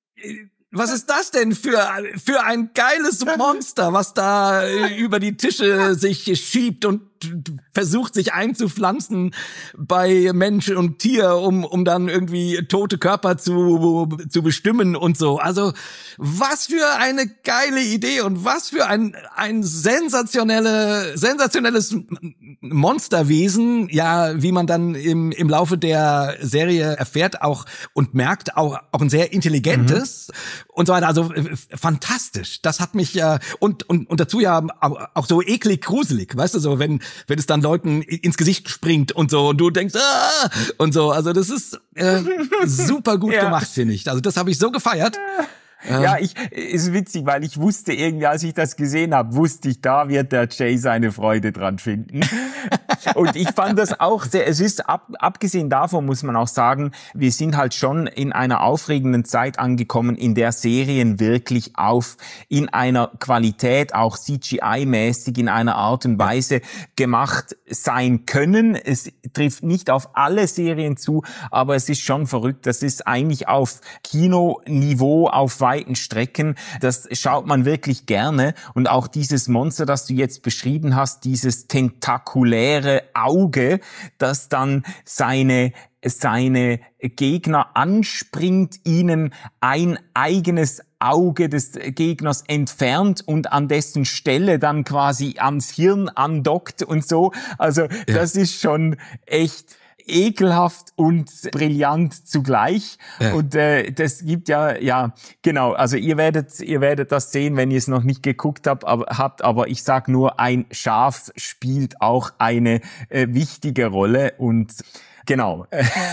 Was ist das denn für, für ein geiles Monster, was da über die Tische sich schiebt und versucht, sich einzupflanzen bei Mensch und Tier, um, um dann irgendwie tote Körper zu, zu bestimmen und so. Also, was für eine geile Idee und was für ein, ein sensationelle, sensationelles Monsterwesen, ja, wie man dann im, im Laufe der Serie erfährt auch und merkt, auch, auch ein sehr intelligentes mhm. und so weiter. Also, fantastisch. Das hat mich ja, und, und, und dazu ja auch so eklig gruselig, weißt du, so, wenn, wenn es dann Leuten ins Gesicht springt und so und du denkst, ah, und so. Also das ist äh, super gut ja. gemacht, finde ich. Also das habe ich so gefeiert. Ja, ich ist witzig, weil ich wusste irgendwie, als ich das gesehen habe, wusste ich, da wird der Jay seine Freude dran finden. Und ich fand das auch sehr, es ist, ab, abgesehen davon muss man auch sagen, wir sind halt schon in einer aufregenden Zeit angekommen, in der Serien wirklich auf, in einer Qualität, auch C G I-mäßig, in einer Art und Weise gemacht sein können. Es trifft nicht auf alle Serien zu, aber es ist schon verrückt. Das ist eigentlich auf Kinoniveau, auf weiten Strecken. Das schaut man wirklich gerne. Und auch dieses Monster, das du jetzt beschrieben hast, dieses tentakuläre Auge, das dann seine seine Gegner anspringt, ihnen ein eigenes Auge des Gegners entfernt und an dessen Stelle dann quasi ans Hirn andockt und so. Also ja. Das ist schon echt ekelhaft und brillant zugleich. Ja. Und äh, das gibt ja, ja, genau, also ihr werdet ihr werdet das sehen, wenn ihr es noch nicht geguckt habt, aber, habt, aber ich sag nur, ein Schaf spielt auch eine äh, wichtige Rolle und genau.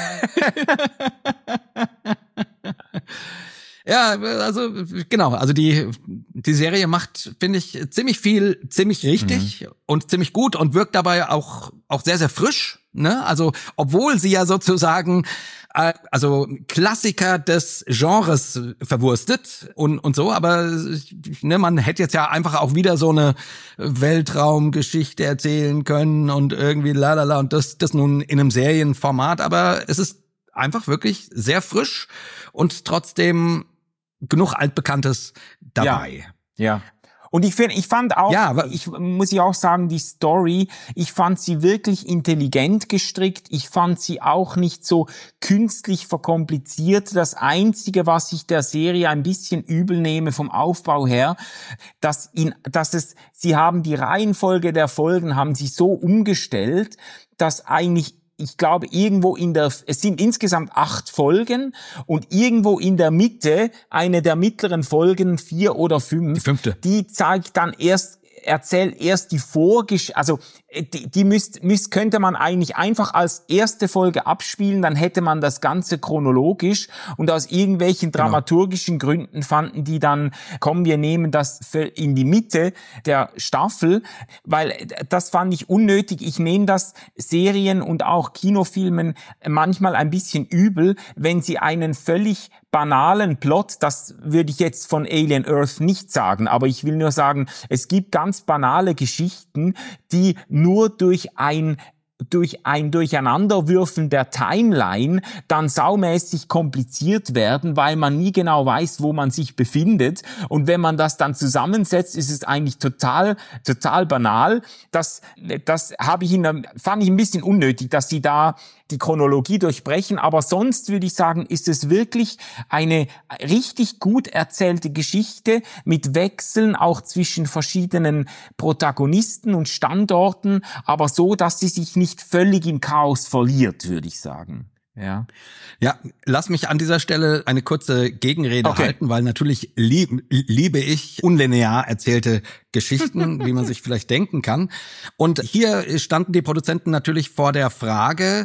Ja, also genau, also die die Serie macht, finde ich, ziemlich viel, ziemlich richtig mhm. und ziemlich gut und wirkt dabei auch auch sehr sehr frisch, ne? Also obwohl sie ja sozusagen äh, also Klassiker des Genres verwurstet und und so, aber ne, man hätte jetzt ja einfach auch wieder so eine Weltraumgeschichte erzählen können und irgendwie lalala und das das nun in einem Serienformat, aber es ist einfach wirklich sehr frisch und trotzdem genug Altbekanntes dabei. Ja. ja. Und ich finde, ich fand auch, ja, aber ich muss ich auch sagen, die Story, ich fand sie wirklich intelligent gestrickt. Ich fand sie auch nicht so künstlich verkompliziert. Das Einzige, was ich der Serie ein bisschen übel nehme vom Aufbau her, dass ihn, dass es, sie haben die Reihenfolge der Folgen haben sie so umgestellt, dass eigentlich ich glaube, irgendwo in der, es sind insgesamt acht Folgen und irgendwo in der Mitte, eine der mittleren Folgen, vier oder fünf, die fünfte, die zeigt dann erst, erzählt erst die Vorgeschichte, also die, die müsst, müsst, könnte man eigentlich einfach als erste Folge abspielen, dann hätte man das Ganze chronologisch und aus irgendwelchen dramaturgischen genau. Gründen fanden die dann, komm, wir nehmen das für in die Mitte der Staffel, weil das fand ich unnötig. Ich nehme das Serien und auch Kinofilmen manchmal ein bisschen übel, wenn sie einen völlig banalen Plot, das würde ich jetzt von Alien Earth nicht sagen, aber ich will nur sagen, es gibt ganz banale Geschichten, die nur durch ein durch ein Durcheinanderwürfen der Timeline dann saumäßig kompliziert werden, weil man nie genau weiß, wo man sich befindet. Und wenn man das dann zusammensetzt, ist es eigentlich total, total banal. Das, das habe ich in, fand ich ein bisschen unnötig, dass sie da die Chronologie durchbrechen, aber sonst würde ich sagen, ist es wirklich eine richtig gut erzählte Geschichte mit Wechseln auch zwischen verschiedenen Protagonisten und Standorten, aber so, dass sie sich nicht völlig im Chaos verliert, würde ich sagen. Ja. Ja, lass mich an dieser Stelle eine kurze Gegenrede okay. halten, weil natürlich lieb, liebe ich unlinear erzählte Geschichten, wie man sich vielleicht denken kann. Und hier standen die Produzenten natürlich vor der Frage,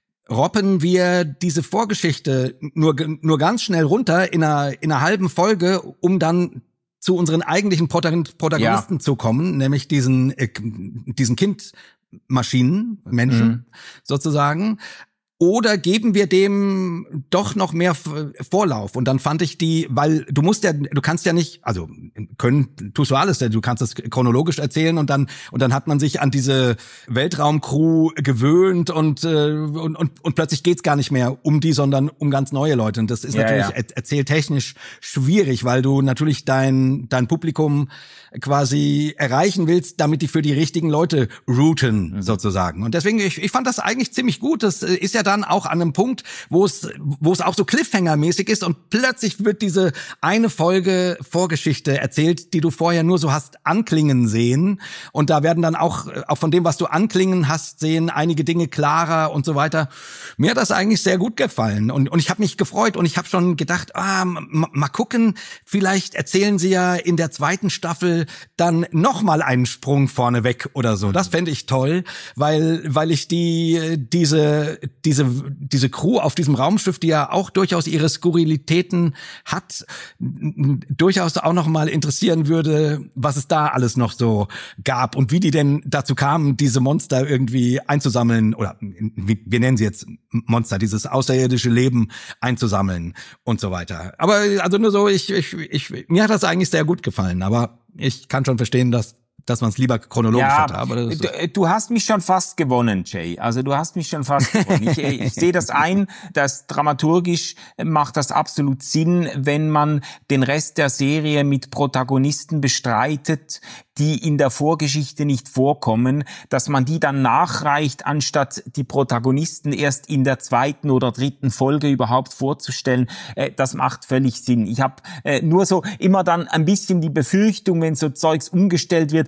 roppen wir diese Vorgeschichte nur nur ganz schnell runter in einer in einer halben Folge, um dann zu unseren eigentlichen Protagonisten ja. zu kommen, nämlich diesen äh, diesen Kindmaschinen, Menschen mhm. sozusagen. Oder geben wir dem doch noch mehr Vorlauf? Und dann fand ich die, weil du musst ja, du kannst ja nicht, also können tust du alles, du kannst das chronologisch erzählen und dann und dann hat man sich an diese Weltraumcrew gewöhnt und und und, und plötzlich geht's gar nicht mehr um die, sondern um ganz neue Leute. Und das ist ja, natürlich ja. erzähltechnisch schwierig, weil du natürlich dein dein Publikum quasi erreichen willst, damit die für die richtigen Leute routen mhm. sozusagen. Und deswegen ich, ich fand das eigentlich ziemlich gut. Das ist ja dann auch an einem Punkt, wo es wo es auch so Cliffhanger-mäßig ist und plötzlich wird diese eine Folge Vorgeschichte erzählt, die du vorher nur so hast anklingen sehen und da werden dann auch auch von dem, was du anklingen hast, sehen einige Dinge klarer und so weiter. Mir hat das eigentlich sehr gut gefallen und und ich habe mich gefreut und ich habe schon gedacht, ah, m- mal gucken, vielleicht erzählen sie ja in der zweiten Staffel dann noch mal einen Sprung vorne weg oder so. Das fände ich toll, weil weil ich die diese diese diese Crew auf diesem Raumschiff, die ja auch durchaus ihre Skurrilitäten hat, durchaus auch noch mal interessieren würde, was es da alles noch so gab und wie die denn dazu kamen, diese Monster irgendwie einzusammeln oder wir nennen sie jetzt Monster, dieses außerirdische Leben einzusammeln und so weiter. Aber also nur so, ich ich ich mir hat das eigentlich sehr gut gefallen, aber ich kann schon verstehen, dass dass man es lieber chronologisch ja, hat. Aber das du, du hast mich schon fast gewonnen, Jay. Also du hast mich schon fast gewonnen. Ich, ich sehe das ein, dass dramaturgisch macht das absolut Sinn, wenn man den Rest der Serie mit Protagonisten bestreitet, die in der Vorgeschichte nicht vorkommen, dass man die dann nachreicht, anstatt die Protagonisten erst in der zweiten oder dritten Folge überhaupt vorzustellen. Äh, das macht völlig Sinn. Ich habe äh, nur so immer dann ein bisschen die Befürchtung, wenn so Zeugs umgestellt wird,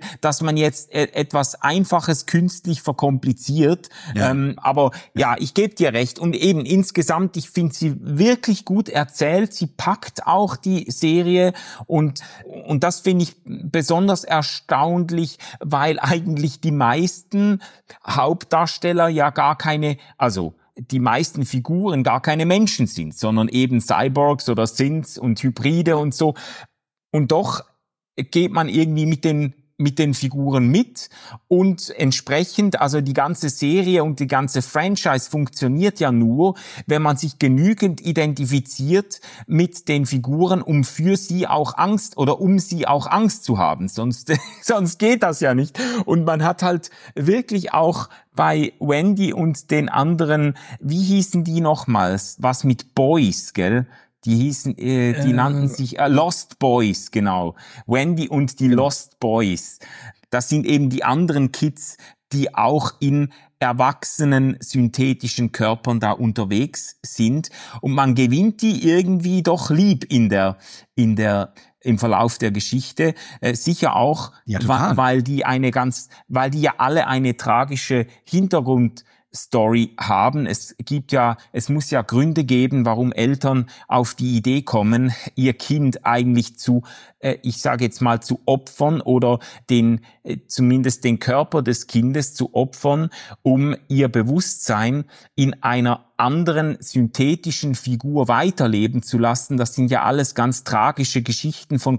dass man jetzt äh, etwas Einfaches künstlich verkompliziert. Ja. Ähm, aber ja, ich gebe dir recht. Und eben insgesamt, ich finde sie wirklich gut erzählt. Sie packt auch die Serie und und das finde ich besonders erstaunlich, weil eigentlich die meisten Hauptdarsteller ja gar keine, also die meisten Figuren gar keine Menschen sind, sondern eben Cyborgs oder Synths und Hybride und so. Und doch geht man irgendwie mit den mit den Figuren mit und entsprechend, also die ganze Serie und die ganze Franchise funktioniert ja nur, wenn man sich genügend identifiziert mit den Figuren, um für sie auch Angst oder um sie auch Angst zu haben. Sonst, sonst geht das ja nicht. Und man hat halt wirklich auch bei Wendy und den anderen, wie hießen die nochmals? Was mit Boys, gell? Die hießen, äh, die äh, nannten sich äh, Lost Boys, genau. Wendy und die Lost Boys. Das sind eben die anderen Kids, die auch in erwachsenen synthetischen Körpern da unterwegs sind. Und man gewinnt die irgendwie doch lieb in der, in der, im Verlauf der Geschichte. Äh, sicher auch, ja, wa- weil die eine ganz, weil die ja alle eine tragische Hintergrund Story haben. Es gibt ja, es muss ja Gründe geben, warum Eltern auf die Idee kommen, ihr Kind eigentlich zu, äh, ich sage jetzt mal, zu opfern oder den, äh, zumindest den Körper des Kindes zu opfern, um ihr Bewusstsein in einer anderen synthetischen Figur weiterleben zu lassen. Das sind ja alles ganz tragische Geschichten von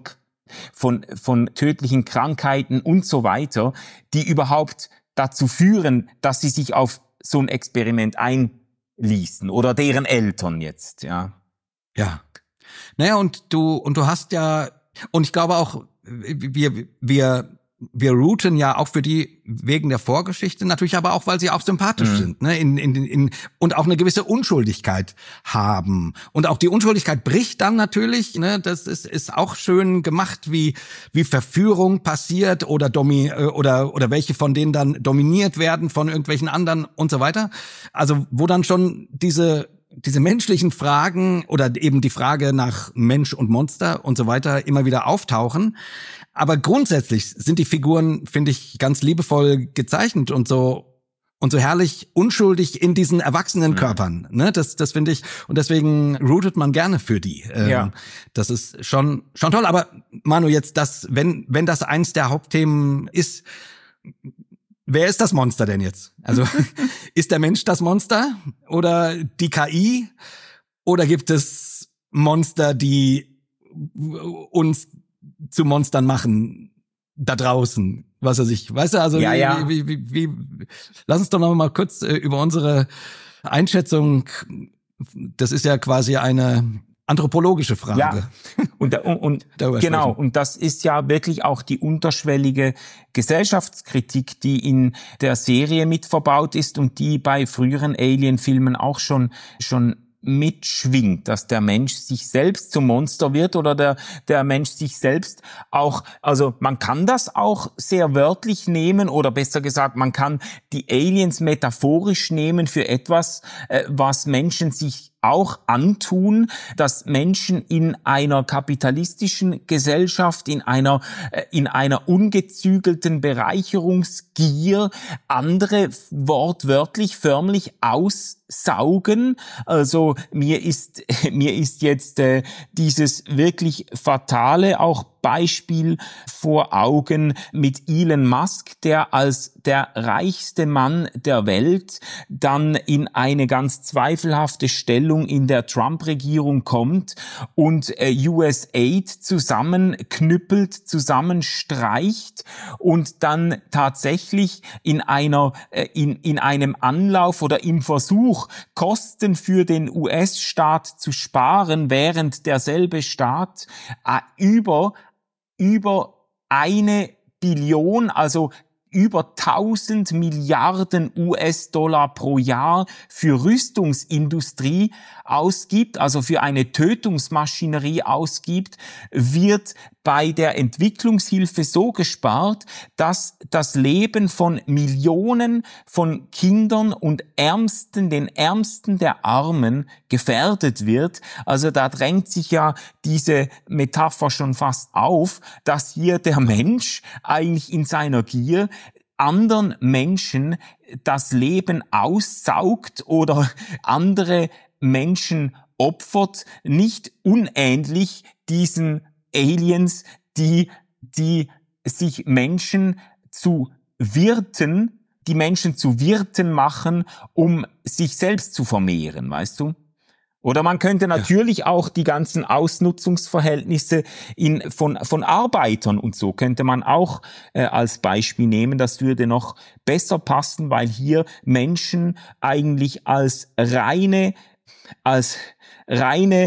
von von tödlichen Krankheiten und so weiter, die überhaupt dazu führen, dass sie sich auf so ein Experiment einließen oder deren Eltern jetzt, ja. Ja. Naja, und du, und du hast ja, und ich glaube auch, wir, wir, wir routen ja auch für die wegen der Vorgeschichte, natürlich aber auch, weil sie auch sympathisch mhm. sind, ne, in, in, in, und auch eine gewisse Unschuldigkeit haben. Und auch die Unschuldigkeit bricht dann natürlich, ne, das ist, ist auch schön gemacht, wie, wie Verführung passiert oder domi, oder, oder welche von denen dann dominiert werden von irgendwelchen anderen und so weiter. Also, wo dann schon diese, diese menschlichen Fragen oder eben die Frage nach Mensch und Monster und so weiter immer wieder auftauchen. Aber grundsätzlich sind die Figuren, finde ich, ganz liebevoll gezeichnet und so und so herrlich unschuldig in diesen erwachsenen Körpern. Ne, das, das finde ich, und deswegen rootet man gerne für die. Ähm, ja. Das ist schon, schon toll. Aber Manu, jetzt das, wenn, wenn das eins der Hauptthemen ist, wer ist das Monster denn jetzt? Also ist der Mensch das Monster oder die K I? Oder gibt es Monster, die uns zu Monstern machen da draußen, was er sich, weißt du, also ja, wie, ja. Wie, wie, wie, wie, lass uns doch noch mal kurz äh, über unsere Einschätzung, das ist ja quasi eine anthropologische Frage. Ja, und, und, und genau, und das ist ja wirklich auch die unterschwellige Gesellschaftskritik, die in der Serie mit verbaut ist und die bei früheren Alien-Filmen auch schon schon mitschwingt, dass der Mensch sich selbst zum Monster wird oder der der Mensch sich selbst auch, also man kann das auch sehr wörtlich nehmen oder besser gesagt, man kann die Aliens metaphorisch nehmen für etwas, äh, was Menschen sich auch antun, dass Menschen in einer kapitalistischen Gesellschaft, in einer in einer ungezügelten Bereicherungsgier andere wortwörtlich förmlich aussaugen. Also mir ist mir ist jetzt äh, dieses wirklich fatale auch Beispiel vor Augen mit Elon Musk, der als der reichste Mann der Welt dann in eine ganz zweifelhafte Stellung in der Trump-Regierung kommt und äh, U S Aid zusammenknüppelt, zusammenstreicht und dann tatsächlich in einer äh, in in einem Anlauf oder im Versuch, Kosten für den U S-Staat zu sparen, während derselbe Staat äh, über über eine Billion, also über tausend Milliarden U S-Dollar pro Jahr für Rüstungsindustrie ausgibt, also für eine Tötungsmaschinerie ausgibt, wird bei der Entwicklungshilfe so gespart, dass das Leben von Millionen von Kindern und Ärmsten, den Ärmsten der Armen gefährdet wird. Also da drängt sich ja diese Metapher schon fast auf, dass hier der Mensch eigentlich in seiner Gier anderen Menschen das Leben aussaugt oder andere Menschen opfert, nicht unähnlich diesen Aliens, die, die sich Menschen zu Wirten, die Menschen zu Wirten machen, um sich selbst zu vermehren, weißt du? Oder man könnte natürlich ja. auch die ganzen Ausnutzungsverhältnisse in, von, von Arbeitern und so könnte man auch äh, als Beispiel nehmen. Das würde noch besser passen, weil hier Menschen eigentlich als reine, als reine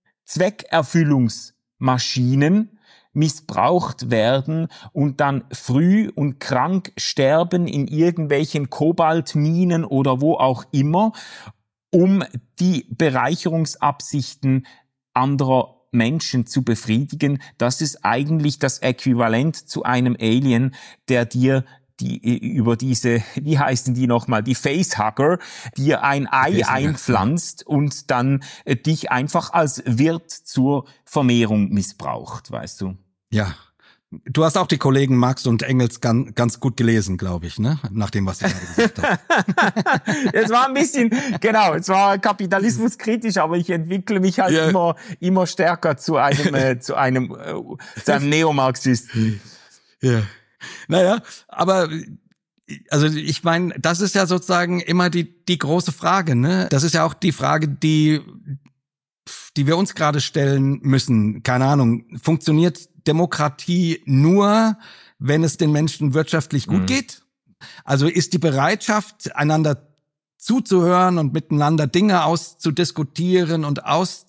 Zweckerfüllungsmaschinen missbraucht werden und dann früh und krank sterben in irgendwelchen Kobaltminen oder wo auch immer, um die Bereicherungsabsichten anderer Menschen zu befriedigen. Das ist eigentlich das Äquivalent zu einem Alien, der dir die über diese, wie heißen die nochmal, die Facehugger, dir ein Ei einpflanzt und dann äh, dich einfach als Wirt zur Vermehrung missbraucht, weißt du? Ja. Du hast auch die Kollegen Marx und Engels ganz, ganz gut gelesen, glaube ich, ne? Nach dem, was sie gerade gesagt haben. Es war ein bisschen, genau, es war kapitalismuskritisch, aber ich entwickle mich halt ja. immer, immer stärker zu einem, äh, zu einem, äh, zu einem Neomarxisten. Ja. Naja, aber, also ich meine, das ist ja sozusagen immer die, die große Frage, ne? Das ist ja auch die Frage, die, die wir uns gerade stellen müssen. Keine Ahnung, funktioniert Demokratie nur, wenn es den Menschen wirtschaftlich gut mhm. geht? Also ist die Bereitschaft, einander zuzuhören und miteinander Dinge auszudiskutieren und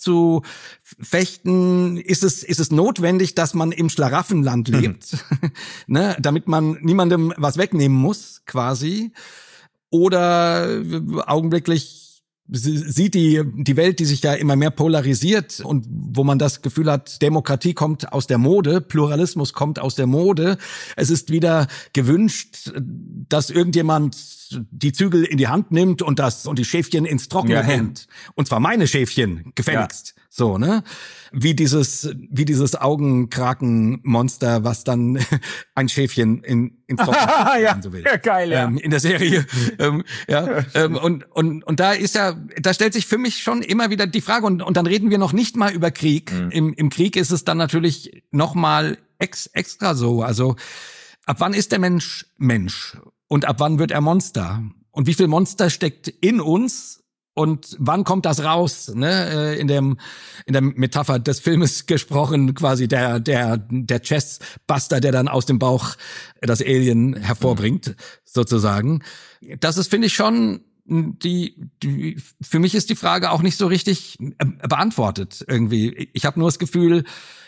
auszufechten, ist es, ist es notwendig, dass man im Schlaraffenland lebt, mhm. ne, damit man niemandem was wegnehmen muss, quasi? Oder augenblicklich sieht die die Welt, die sich ja immer mehr polarisiert und wo man das Gefühl hat, Demokratie kommt aus der Mode, Pluralismus kommt aus der Mode. Es ist wieder gewünscht, dass irgendjemand die Zügel in die Hand nimmt und das und die Schäfchen ins Trockene bringt. Ja, ja. Und zwar meine Schäfchen, gefälligst. Ja. So, ne? Wie dieses, wie dieses Augenkrakenmonster, was dann ein Schäfchen in, ins Trockene ja, so will. Ja, geil, ja. Ähm, in der Serie. ähm, ja, ähm, und, und, und da ist ja, da stellt sich für mich schon immer wieder die Frage, und, und dann reden wir noch nicht mal über Krieg. Mhm. Im, im Krieg ist es dann natürlich noch mal ex, extra so. Also, ab wann ist der Mensch Mensch? Und ab wann wird er Monster? Und wie viel Monster steckt in uns? Und wann kommt das raus? Ne? In dem in der Metapher des Filmes gesprochen, quasi der der der Chessbuster, der dann aus dem Bauch das Alien hervorbringt, mhm. sozusagen. Das ist, finde ich, schon die, die. Für mich ist die Frage auch nicht so richtig beantwortet irgendwie. Ich habe nur das Gefühl,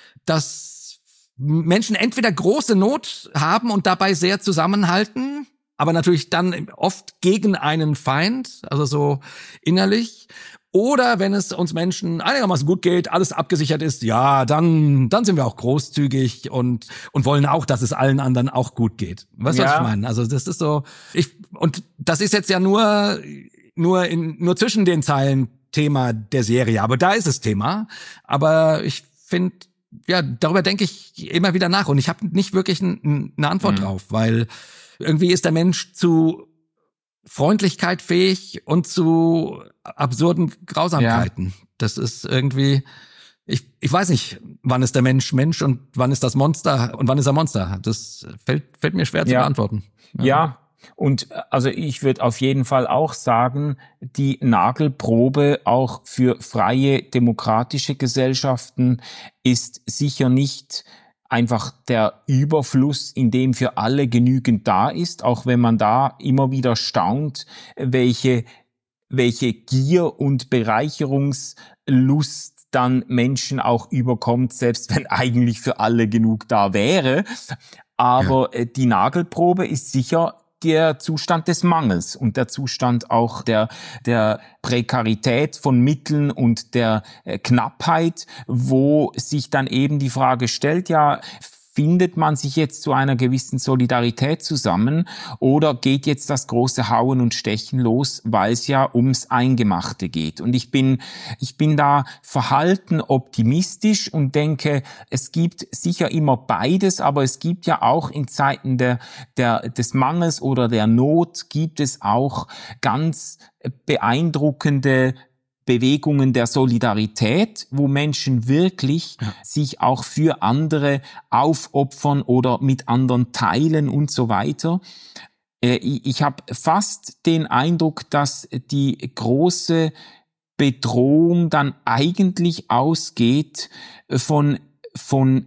dass Menschen entweder große Not haben und dabei sehr zusammenhalten, aber natürlich dann oft gegen einen Feind, also so innerlich. Oder wenn es uns Menschen einigermaßen gut geht, alles abgesichert ist, ja, dann dann sind wir auch großzügig und und wollen auch, dass es allen anderen auch gut geht. Weißt du, ja. was ich meine? Also das ist so, ich und das ist jetzt ja nur nur in nur zwischen den Zeilen Thema der Serie, aber da ist es Thema. Aber ich finde, ja, darüber denke ich immer wieder nach und ich habe nicht wirklich n, eine Antwort mhm. drauf, weil irgendwie ist der Mensch zu Freundlichkeit fähig und zu absurden Grausamkeiten. Ja. Das ist irgendwie, ich ich weiß nicht, wann ist der Mensch Mensch und wann ist das Monster und wann ist er Monster. Das fällt fällt mir schwer ja. zu beantworten. Ja. ja, und also ich würde auf jeden Fall auch sagen, die Nagelprobe auch für freie demokratische Gesellschaften ist sicher nicht einfach der Überfluss, in dem für alle genügend da ist, auch wenn man da immer wieder staunt, welche, welche Gier und Bereicherungslust dann Menschen auch überkommt, selbst wenn eigentlich für alle genug da wäre. Aber ja. die Nagelprobe ist sicher der Zustand des Mangels und der Zustand auch der, der Prekarität von Mitteln und der äh, Knappheit, wo sich dann eben die Frage stellt, ja, findet man sich jetzt zu einer gewissen Solidarität zusammen oder geht jetzt das große Hauen und Stechen los, weil es ja ums Eingemachte geht? Und ich bin, ich bin da verhalten optimistisch und denke, es gibt sicher immer beides, aber es gibt ja auch in Zeiten der, der, des Mangels oder der Not gibt es auch ganz beeindruckende Bewegungen der Solidarität, wo Menschen wirklich ja. sich auch für andere aufopfern oder mit anderen teilen und so weiter. Ich habe fast den Eindruck, dass die große Bedrohung dann eigentlich ausgeht von, von,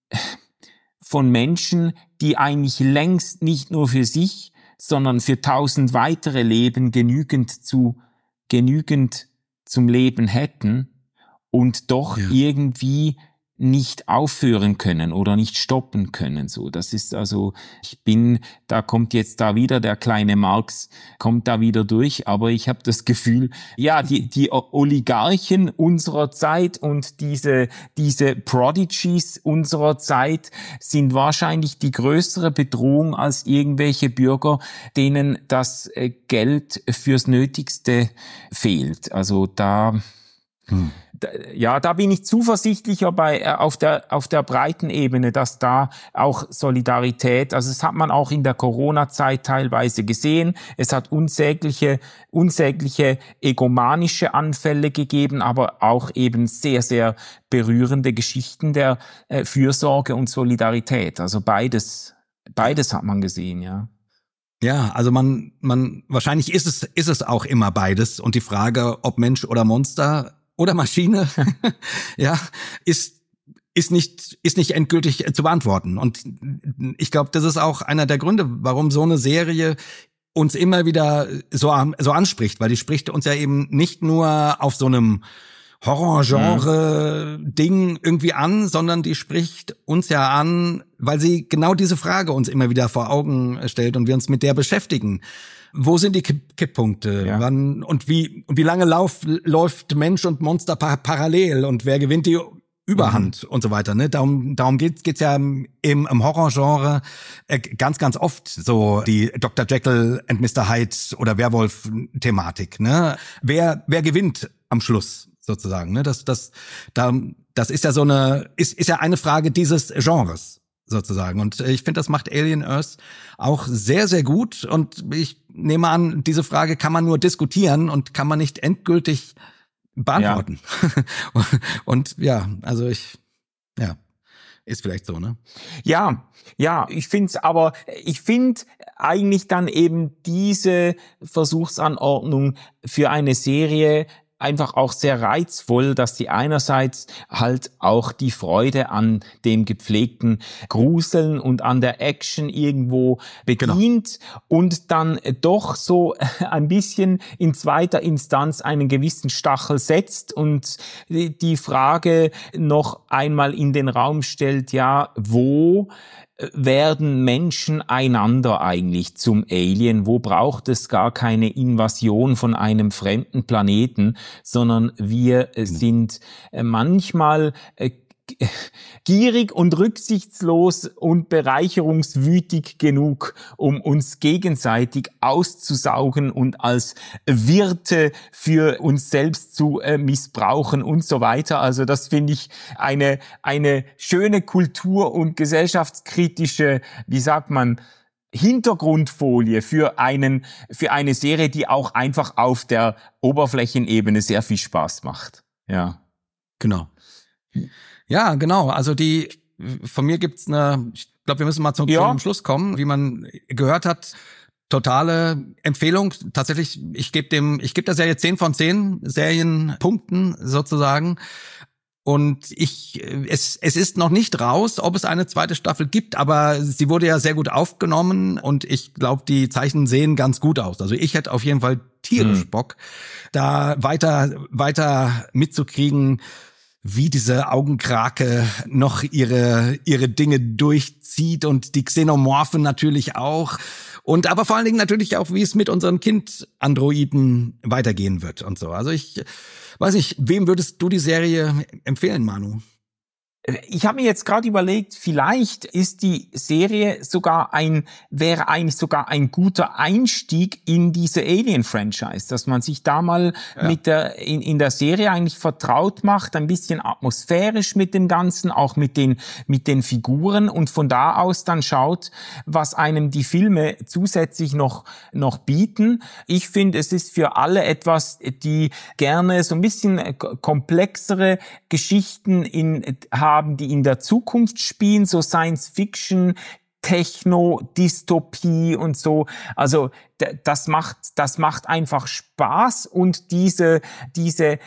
von Menschen, die eigentlich längst nicht nur für sich, sondern für tausend weitere Leben genügend zu, genügend zum Leben hätten und doch ja. irgendwie nicht aufhören können oder nicht stoppen können. So, das ist also, ich bin, da kommt jetzt da wieder der kleine Marx, kommt da wieder durch, aber ich habe das Gefühl, ja, die die Oligarchen unserer Zeit und diese diese Prodigies unserer Zeit sind wahrscheinlich die größere Bedrohung als irgendwelche Bürger, denen das Geld fürs Nötigste fehlt. Also da Hm. Ja, da bin ich zuversichtlicher bei äh, auf der auf der breiten Ebene, dass da auch Solidarität, also das hat man auch in der Corona-Zeit teilweise gesehen. Es hat unsägliche unsägliche egomanische Anfälle gegeben, aber auch eben sehr sehr berührende Geschichten der äh, Fürsorge und Solidarität. Also beides beides hat man gesehen, ja. Ja, also man man wahrscheinlich ist es ist es auch immer beides und die Frage, ob Mensch oder Monster oder Maschine, ja, ist ist nicht ist nicht endgültig zu beantworten. Und ich glaube, das ist auch einer der Gründe, warum so eine Serie uns immer wieder so so anspricht, weil die spricht uns ja eben nicht nur auf so einem Horror-Genre-Ding irgendwie an, sondern die spricht uns ja an, weil sie genau diese Frage uns immer wieder vor Augen stellt und wir uns mit der beschäftigen. Wo sind die Kipp- Kipppunkte? Ja. Wann und wie und wie lange lauf, läuft Mensch und Monster par- parallel und wer gewinnt die Überhand mhm. und so weiter? Ne, darum darum geht's geht's ja im, im Horrorgenre äh, ganz ganz oft so die Doktor Jekyll and Mister Hyde oder Werwolf-Thematik. Ne, wer wer gewinnt am Schluss sozusagen? Ne, das das da das ist ja so eine ist ist ja eine Frage dieses Genres sozusagen. Und ich finde, das macht Alien Earth auch sehr, sehr gut. Und ich nehme an, diese Frage kann man nur diskutieren und kann man nicht endgültig beantworten. Ja. und, und ja, also ich, ja, ist vielleicht so, ne? Ja, ja, ich find's aber, ich find eigentlich dann eben diese Versuchsanordnung für eine Serie einfach auch sehr reizvoll, dass die einerseits halt auch die Freude an dem gepflegten Gruseln und an der Action irgendwo bedient genau. und dann doch so ein bisschen in zweiter Instanz einen gewissen Stachel setzt und die Frage noch einmal in den Raum stellt, ja, wo werden Menschen einander eigentlich zum Alien? Wo braucht es gar keine Invasion von einem fremden Planeten, sondern wir sind manchmal gierig und rücksichtslos und bereicherungswütig genug, um uns gegenseitig auszusaugen und als Wirte für uns selbst zu äh, missbrauchen und so weiter. Also das finde ich eine eine schöne Kultur- und gesellschaftskritische, wie sagt man, Hintergrundfolie für einen für eine Serie, die auch einfach auf der Oberflächenebene sehr viel Spaß macht. Ja, genau. Ja, genau. Also die von mir gibt's eine, ich glaube, wir müssen mal zum, ja. zum Schluss kommen, wie man gehört hat. Totale Empfehlung. Tatsächlich, ich gebe dem, ich gebe der Serie zehn von zehn Serienpunkten sozusagen. Und ich, es, es ist noch nicht raus, ob es eine zweite Staffel gibt, aber sie wurde ja sehr gut aufgenommen und ich glaube, die Zeichen sehen ganz gut aus. Also ich hätte auf jeden Fall tierisch hm. Bock, da weiter, weiter mitzukriegen, wie diese Augenkrake noch ihre ihre Dinge durchzieht und die Xenomorphen natürlich auch Und aber vor allen Dingen natürlich auch, wie es mit unseren Kind-Androiden weitergehen wird und so. Also ich weiß nicht, wem würdest du die Serie empfehlen, Manu? Ich habe mir jetzt gerade überlegt, vielleicht ist die Serie sogar ein, wäre eigentlich sogar ein guter Einstieg in diese Alien-Franchise, dass man sich da mal ja. mit der, in, in der Serie eigentlich vertraut macht, ein bisschen atmosphärisch mit dem Ganzen, auch mit den, mit den Figuren und von da aus dann schaut, was einem die Filme zusätzlich noch, noch bieten. Ich finde, es ist für alle etwas, die gerne so ein bisschen komplexere Geschichten in, haben, die in der Zukunft spielen, so Science Fiction, Techno, Dystopie und so. Also das macht, das macht einfach Spaß und diese, diese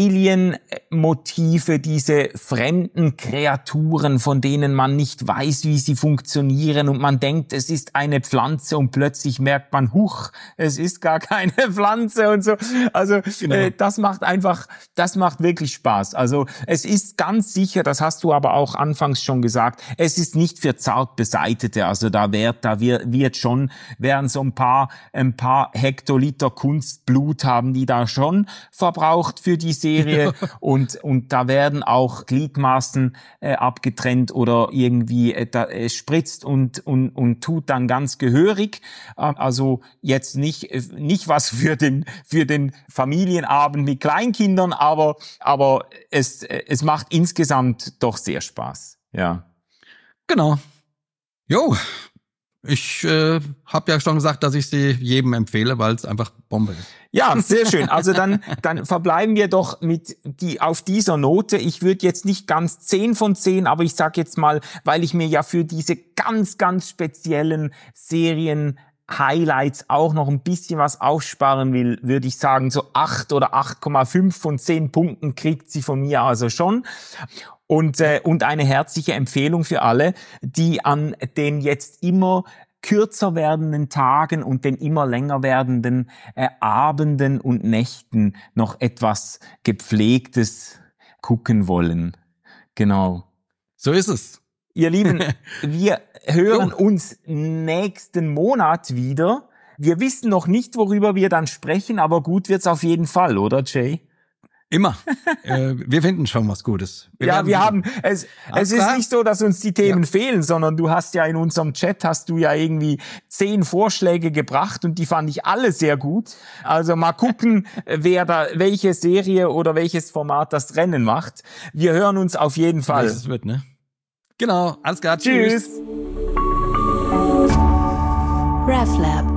Alien-Motive, diese fremden Kreaturen, von denen man nicht weiß, wie sie funktionieren und man denkt, es ist eine Pflanze und plötzlich merkt man, huch, es ist gar keine Pflanze und so. Also genau. äh, das macht einfach, das macht wirklich Spaß. Also es ist ganz sicher, das hast du aber auch anfangs schon gesagt, es ist nicht für zart Beseitete. Also da wird, da wird, wird schon, werden so ein paar ein paar Hektoliter Kunstblut haben die da schon verbraucht für die Serie und und da werden auch Gliedmaßen äh, abgetrennt oder irgendwie äh, da, äh, spritzt und und und tut dann ganz gehörig. Äh, also jetzt nicht äh, nicht was für den für den Familienabend mit Kleinkindern, aber aber es äh, es macht insgesamt doch sehr Spaß. Ja. Genau. Jo. Ich äh, habe ja schon gesagt, dass ich sie jedem empfehle, weil es einfach Bombe ist. Ja, sehr schön. Also dann dann verbleiben wir doch mit die auf dieser Note. Ich würde jetzt nicht ganz zehn von zehn, aber ich sag jetzt mal, weil ich mir ja für diese ganz, ganz speziellen Serien Highlights auch noch ein bisschen was aufsparen will, würde ich sagen, so acht oder acht Komma fünf von zehn Punkten kriegt sie von mir also schon. Und, äh, und eine herzliche Empfehlung für alle, die an den jetzt immer kürzer werdenden Tagen und den immer länger werdenden äh, Abenden und Nächten noch etwas Gepflegtes gucken wollen. Genau. So ist es. Ihr Lieben, wir hören uns nächsten Monat wieder. Wir wissen noch nicht, worüber wir dann sprechen, aber gut wird's auf jeden Fall, oder Jay? Immer. äh, wir finden schon was Gutes. Wir ja, wir haben, es, es ist klar. nicht so, dass uns die Themen ja. fehlen, sondern du hast ja in unserem Chat hast du ja irgendwie zehn Vorschläge gebracht und die fand ich alle sehr gut. Also mal gucken, wer da, welche Serie oder welches Format das Rennen macht. Wir hören uns auf jeden Fall. Es wird, ne? Genau. Alles klar. Tschüss. Tschüss. RefLab